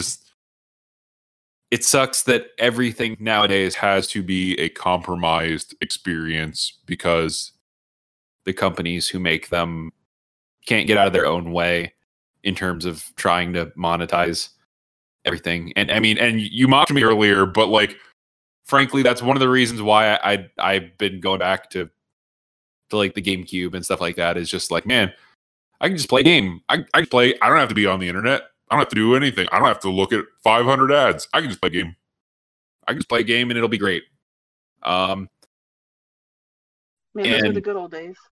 it sucks that everything nowadays has to be a compromised experience because the companies who make them can't get out of their own way in terms of trying to monetize everything. And I mean, and you mocked me earlier, but like, frankly, that's one of the reasons why I've been going back to like the GameCube and stuff like that. Is just like, man, I can just play a game. I can play. I don't have to be on the internet. I don't have to do anything. I don't have to look at 500 ads. I can just play a game. I can just play a game and it'll be great. Man, those were the good old days.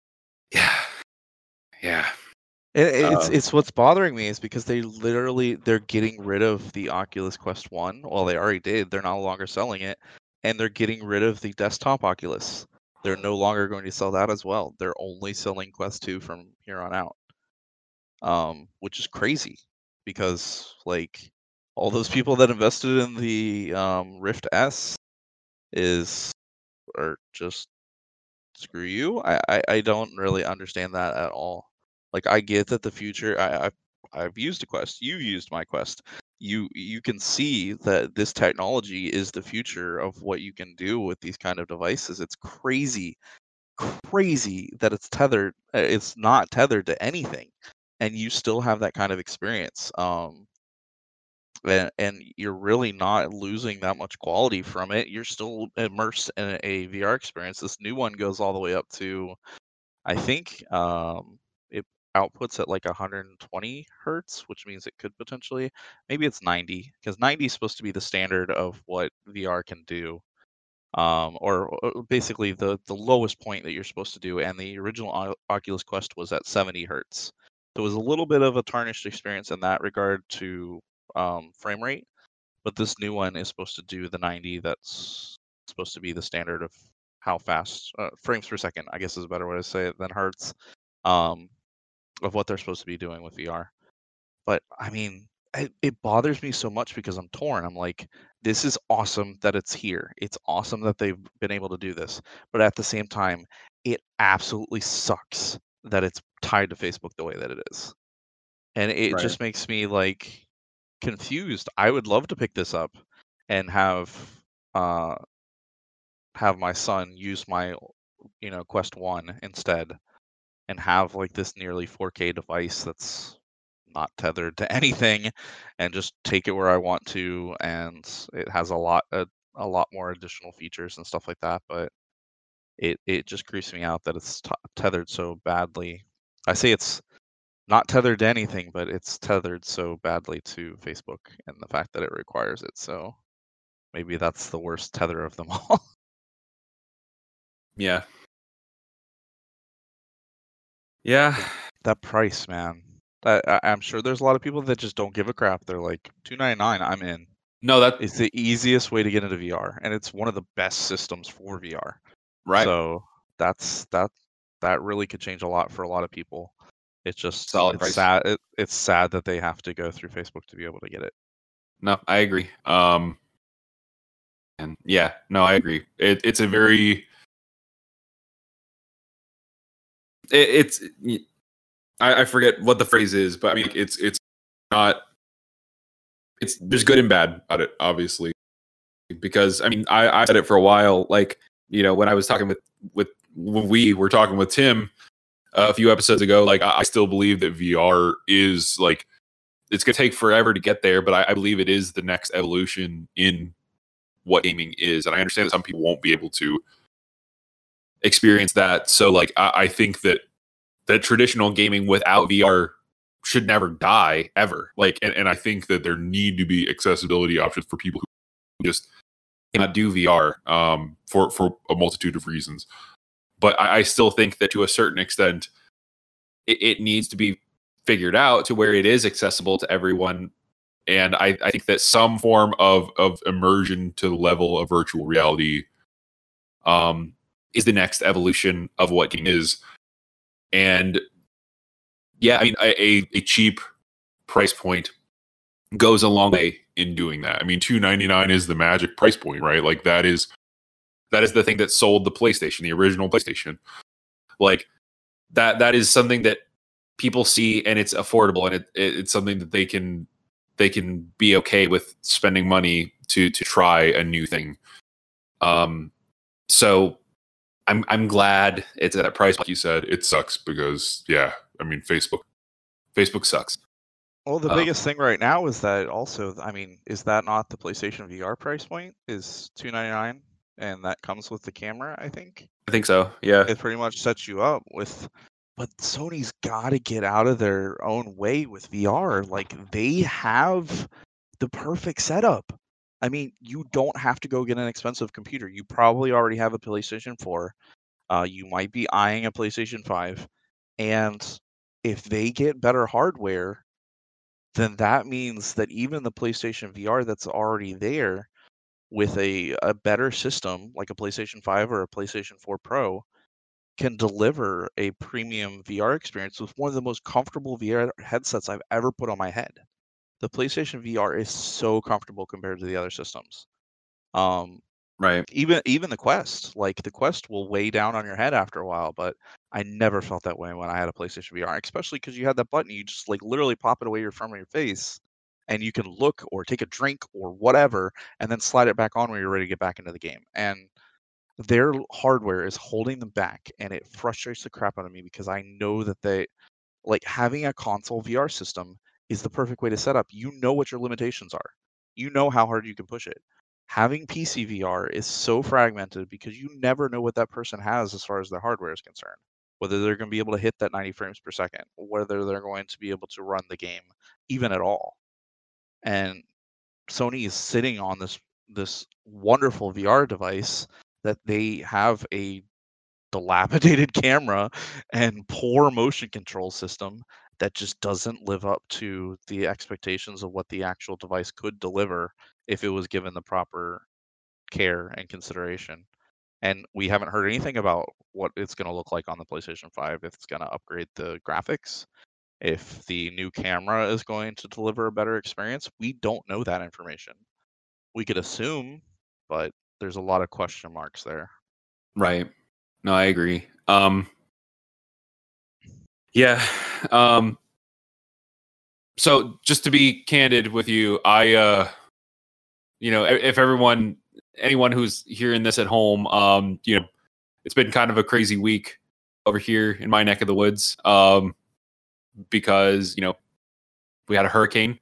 Yeah. It's what's bothering me is because they're getting rid of the Oculus Quest 1. Well, they already did. They're no longer selling it, and they're getting rid of the desktop Oculus. They're no longer going to sell that as well. They're only selling Quest 2 from here on out. Which is crazy because like all those people that invested in the Rift S are just screw you. I don't really understand that at all. Like, I get that the future. I've used a Quest. You've used my Quest. You can see that this technology is the future of what you can do with these kind of devices. It's crazy that it's tethered. It's not tethered to anything, and you still have that kind of experience. And you're really not losing that much quality from it. You're still immersed in a VR experience. This new one goes all the way up to, I think, outputs at like 120 hertz, which means it could potentially, maybe it's 90, because 90 is supposed to be the standard of what VR can do. Or basically the lowest point that you're supposed to do, and the original Oculus Quest was at 70 hertz. So it was a little bit of a tarnished experience in that regard to frame rate, but this new one is supposed to do the 90. That's supposed to be the standard of how fast frames per second, I guess is a better way to say it than hertz, of what they're supposed to be doing with VR. But I mean, it bothers me so much because I'm torn. I'm like, this is awesome that it's here. It's awesome that they've been able to do this. But at the same time, it absolutely sucks that it's tied to Facebook the way that it is. And it Right. just makes me like confused. I would love to pick this up and have my son use my Quest 1 instead, and have like this nearly 4K device that's not tethered to anything, and just take it where I want to, and it has a lot more additional features and stuff like that. But it just creeps me out that it's tethered so badly. I say it's not tethered to anything, but it's tethered so badly to Facebook and the fact that it requires it. So maybe that's the worst tether of them all. Yeah. Yeah. That price, man. I'm sure there's a lot of people that just don't give a crap. They're like, $299, I'm in. No, that It's the easiest way to get into VR, and it's one of the best systems for VR. right. So that really could change a lot for a lot of people. It's just Solid it's price. sad. It's sad that they have to go through Facebook to be able to get it. No, I agree. And yeah, no, I agree. It's a very it's I forget what the phrase is, but I mean it's not it's there's good and bad about it, obviously. Because I mean I said it for a while, like, when I was talking with when we were talking with Tim a few episodes ago, like I still believe that VR is like it's gonna take forever to get there, but I believe it is the next evolution in what gaming is. And I understand that some people won't be able to experience that. So like I think that traditional gaming without VR should never die ever. Like and I think that there need to be accessibility options for people who just cannot do VR for a multitude of reasons. But I still think that to a certain extent it needs to be figured out to where it is accessible to everyone. And I think that some form of immersion to the level of virtual reality is the next evolution of what gaming is. And yeah, I mean, a cheap price point goes a long way in doing that. I mean, $299 is the magic price point, right? Like that is the thing that sold the PlayStation, the original PlayStation. Like that is something that people see and it's affordable, and it's something that they can be okay with spending money to try a new thing. So I'm glad it's at that price. Like you said, it sucks because yeah, I mean Facebook sucks. Well, the biggest thing right now is that also, I mean, is that not the PlayStation VR price point? Is $299, and that comes with the camera, I think. I think so. Yeah. It pretty much sets you up with, but Sony's got to get out of their own way with VR. Like they have the perfect setup. I mean, you don't have to go get an expensive computer. You probably already have a PlayStation 4. You might be eyeing a PlayStation 5. And if they get better hardware, then that means that even the PlayStation VR that's already there with a better system like a PlayStation 5 or a PlayStation 4 Pro can deliver a premium VR experience with one of the most comfortable VR headsets I've ever put on my head. The PlayStation VR is so comfortable compared to the other systems. Right. Even the Quest, like the Quest will weigh down on your head after a while, but I never felt that way when I had a PlayStation VR, especially because you had that button, you just like literally pop it away from your face, and you can look or take a drink or whatever, and then slide it back on when you're ready to get back into the game. And their hardware is holding them back, and it frustrates the crap out of me because I know that they like having a console VR system is the perfect way to set up. You know what your limitations are. You know how hard you can push it. Having PC VR is so fragmented because you never know what that person has as far as their hardware is concerned. whether they're going to be able to hit that 90 frames per second, whether they're going to be able to run the game even at all. And Sony is sitting on this wonderful VR device that they have a dilapidated camera and poor motion control system that just doesn't live up to the expectations of what the actual device could deliver if it was given the proper care and consideration. And we haven't heard anything about what it's going to look like on the PlayStation 5, if it's going to upgrade the graphics, if the new camera is going to deliver a better experience. We don't know that information. We could assume, but there's a lot of question marks there. Right. No, I agree. Yeah. So just to be candid with you, I if anyone who's hearing this at home, it's been kind of a crazy week over here in my neck of the woods. Because we had a hurricane.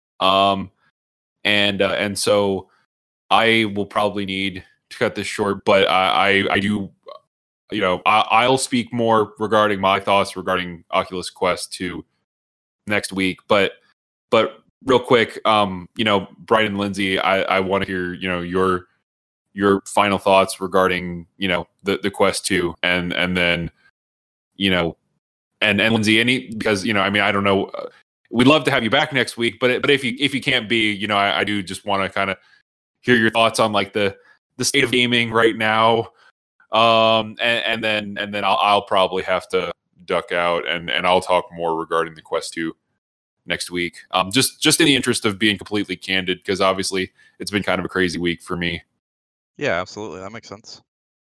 And so I will probably need to cut this short, but I do, I'll speak more regarding my thoughts regarding Oculus Quest 2 next week. But real quick, Brian and Lindsay, I want to hear, your final thoughts regarding, the Quest 2 and then, and Lindsay, because, I don't know, we'd love to have you back next week, but if you can't be, I do just want to kind of hear your thoughts on like the state of gaming right now. And then I'll probably have to duck out and I'll talk more regarding the Quest 2 next week. Just in the interest of being completely candid, because obviously it's been kind of a crazy week for me. Yeah, absolutely. That makes sense.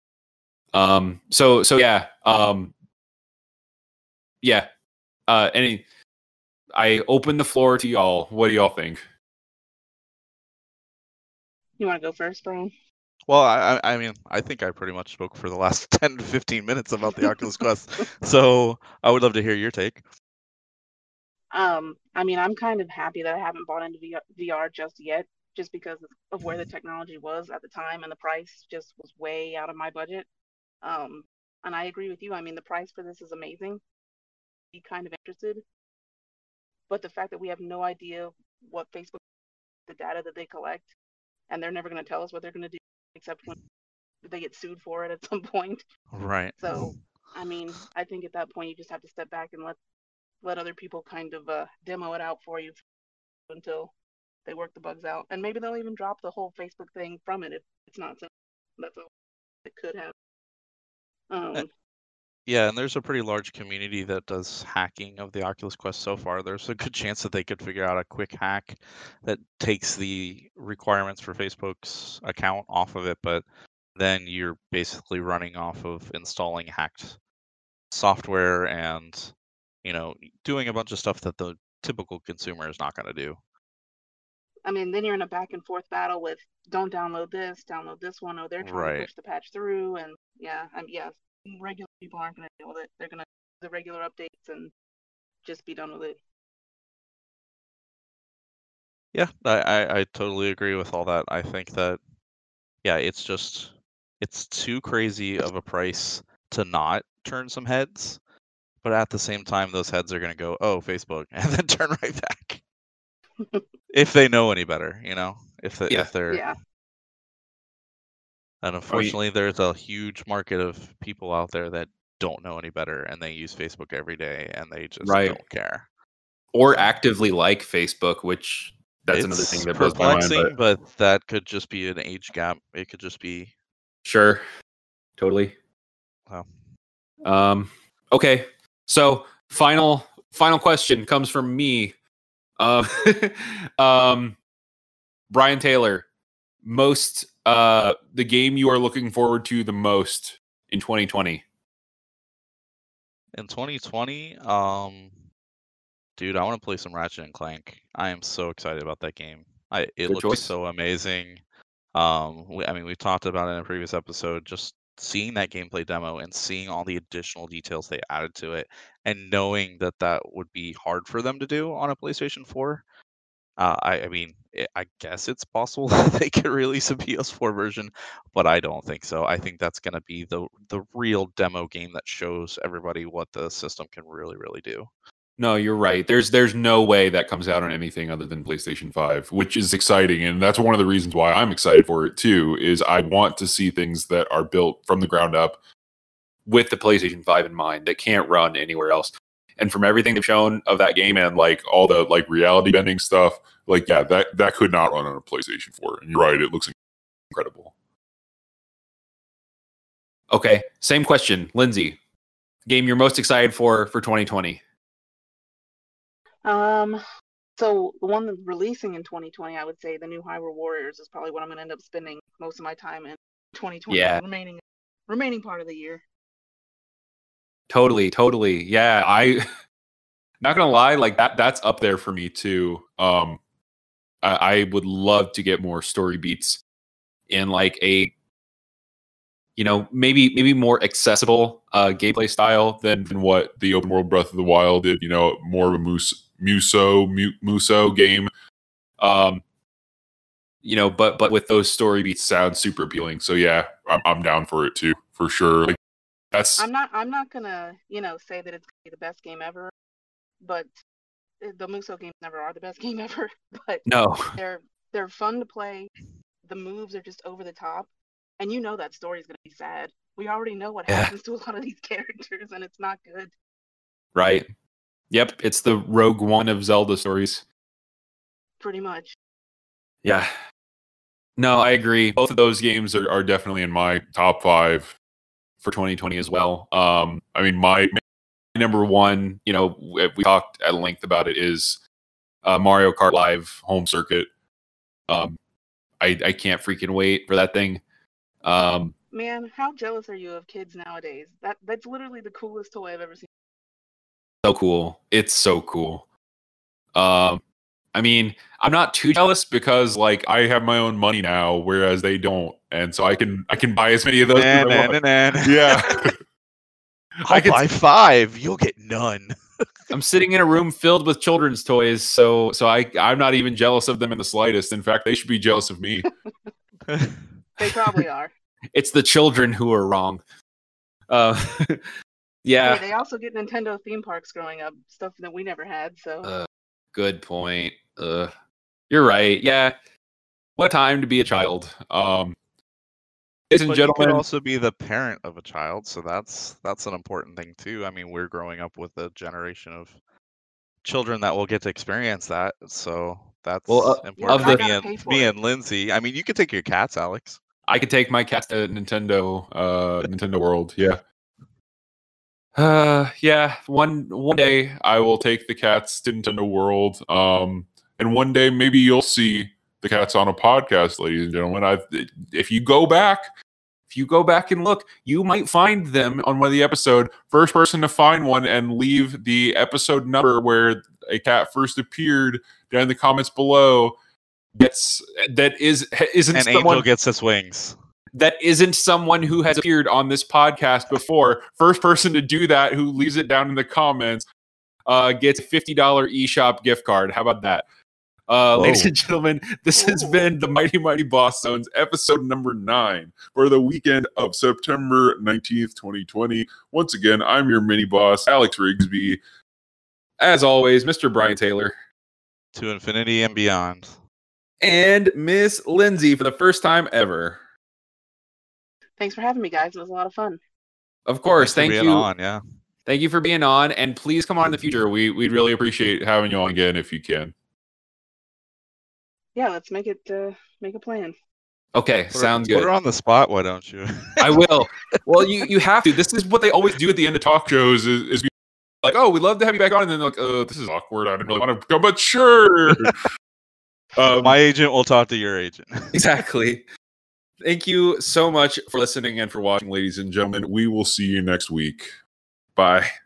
So yeah. Yeah. I open the floor to y'all. What do y'all think? You want to go first, Brian? Well, I think I pretty much spoke for the last 10 to 15 minutes about the Oculus Quest. So I would love to hear your take. I'm kind of happy that I haven't bought into VR just yet, just because of where the technology was at the time and the price just was way out of my budget. And I agree with you. The price for this is amazing. Be kind of interested. But the fact that we have no idea what Facebook, the data that they collect, and they're never going to tell us what they're going to do, except when they get sued for it at some point. Right. So, I think at that point you just have to step back and let other people kind of demo it out for you until they work the bugs out. And maybe they'll even drop the whole Facebook thing from it if it's not simple. That's all it could have. Yeah, and there's a pretty large community that does hacking of the Oculus Quest so far. There's a good chance that they could figure out a quick hack that takes the requirements for Facebook's account off of it, but then you're basically running off of installing hacked software and, doing a bunch of stuff that the typical consumer is not going to do. Then you're in a back and forth battle with don't download this one, or they're trying to push the patch through, and regular people aren't going to deal with it. They're going to do the regular updates and just be done with it. Yeah, I totally agree with all that. I think that, it's too crazy of a price to not turn some heads, but at the same time, those heads are going to go, oh, Facebook, and then turn right back. If they know any better, if they're. Yeah. And unfortunately, there's a huge market of people out there that don't know any better, and they use Facebook every day, and they just don't care. Or actively like Facebook, which that's another thing that blows my mind. But that could just be an age gap. It could just be. Sure. Totally. Wow. Okay. So final question comes from me. Brian Taylor, the game you are looking forward to the most in 2020? In 2020, dude, I want to play some Ratchet and Clank. I am so excited about that game. It looks so amazing. We talked about it in a previous episode. Just seeing that gameplay demo and seeing all the additional details they added to it, and knowing that would be hard for them to do on a PlayStation 4, I mean, I guess it's possible that they could release a PS4 version, but I don't think so. I think that's going to be the real demo game that shows everybody what the system can really do. No, you're right. There's no way that comes out on anything other than PlayStation 5, which is exciting, and that's one of the reasons why I'm excited for it too. Is I want to see things that are built from the ground up with the PlayStation 5 in mind that can't run anywhere else. And from everything they've shown of that game and like all the like reality bending stuff, like yeah, that could not run on a PlayStation 4. And you're right, it looks incredible. Okay, same question, Lindsay. Game you're most excited for 2020? So the one that's releasing in 2020, I would say the new Hyrule Warriors is probably what I'm going to end up spending most of my time in 2020. Yeah. Remaining part of the year. Totally. Yeah, I not gonna lie, like that's up there for me too. I would love to get more story beats in like a, you know, maybe more accessible gameplay style than what the open world Breath of the Wild did. You know, more of a Muso game. You know, but with those story beats sound super appealing. So yeah, I'm down for it too, for sure. Like, I'm not gonna, say that it's gonna be the best game ever, but the Muso games never are the best game ever. But No. they're fun to play. The moves are just over the top, and that story is gonna be sad. We already know what happens to a lot of these characters, and it's not good. Right. Yep, it's the Rogue One of Zelda stories. Pretty much. Yeah. No, I agree. Both of those games are definitely in my top 5 for 2020 as well. I mean, my number one, we talked at length about it, is Mario Kart Live Home Circuit. I can't freaking wait for that thing. Man, how jealous are you of kids nowadays? That's literally the coolest toy I've ever seen. So cool. It's so cool. I mean, I'm not too jealous because like I have my own money now, whereas they don't, and so I can buy as many of those. Yeah. I'll buy 5. You'll get none. I'm sitting in a room filled with children's toys, so I'm not even jealous of them in the slightest. In fact, they should be jealous of me. They probably are. It's the children who are wrong. Yeah. Hey, they also get Nintendo theme parks growing up, stuff that we never had. So. Good point. You're right. Yeah. What time to be a child. Ladies and gentlemen, you could also be the parent of a child, so that's an important thing too. I mean, we're growing up with a generation of children that will get to experience that, so that's important for me and Lindsay. I mean, you could take your cats, Alex. I could take my cats to Nintendo World. Yeah. Yeah. One day I will take the cats to Nintendo World. And one day maybe you'll see the cats on a podcast, ladies and gentlemen. If you go back and look, you might find them on one of the episode. First person to find one and leave the episode number where a cat first appeared down in the comments below Angel gets his wings. That isn't someone who has appeared on this podcast before. First person to do that who leaves it down in the comments gets a $50 eShop gift card. How about that? Ladies and gentlemen, this has been the Mighty Mighty Boss Zones, episode number 9 for the weekend of September 19th, 2020. Once again, I'm your mini boss, Alex Rigsby. As always, Mr. Brian Taylor. To infinity and beyond. And Miss Lindsay for the first time ever. Thanks for having me, guys. It was a lot of fun. Of course. Thank you. Yeah. Thank you for being on, and please come on in the future. We'd really appreciate having you on again if you can. Yeah, let's make a plan. Okay, sounds good. Put her on the spot, why don't you? I will. Well, you have to. This is what they always do at the end of talk shows is be like, oh, we'd love to have you back on, and then like, this is awkward. I didn't really want to come, but sure. My agent will talk to your agent. Exactly. Thank you so much for listening and for watching, ladies and gentlemen. We will see you next week. Bye.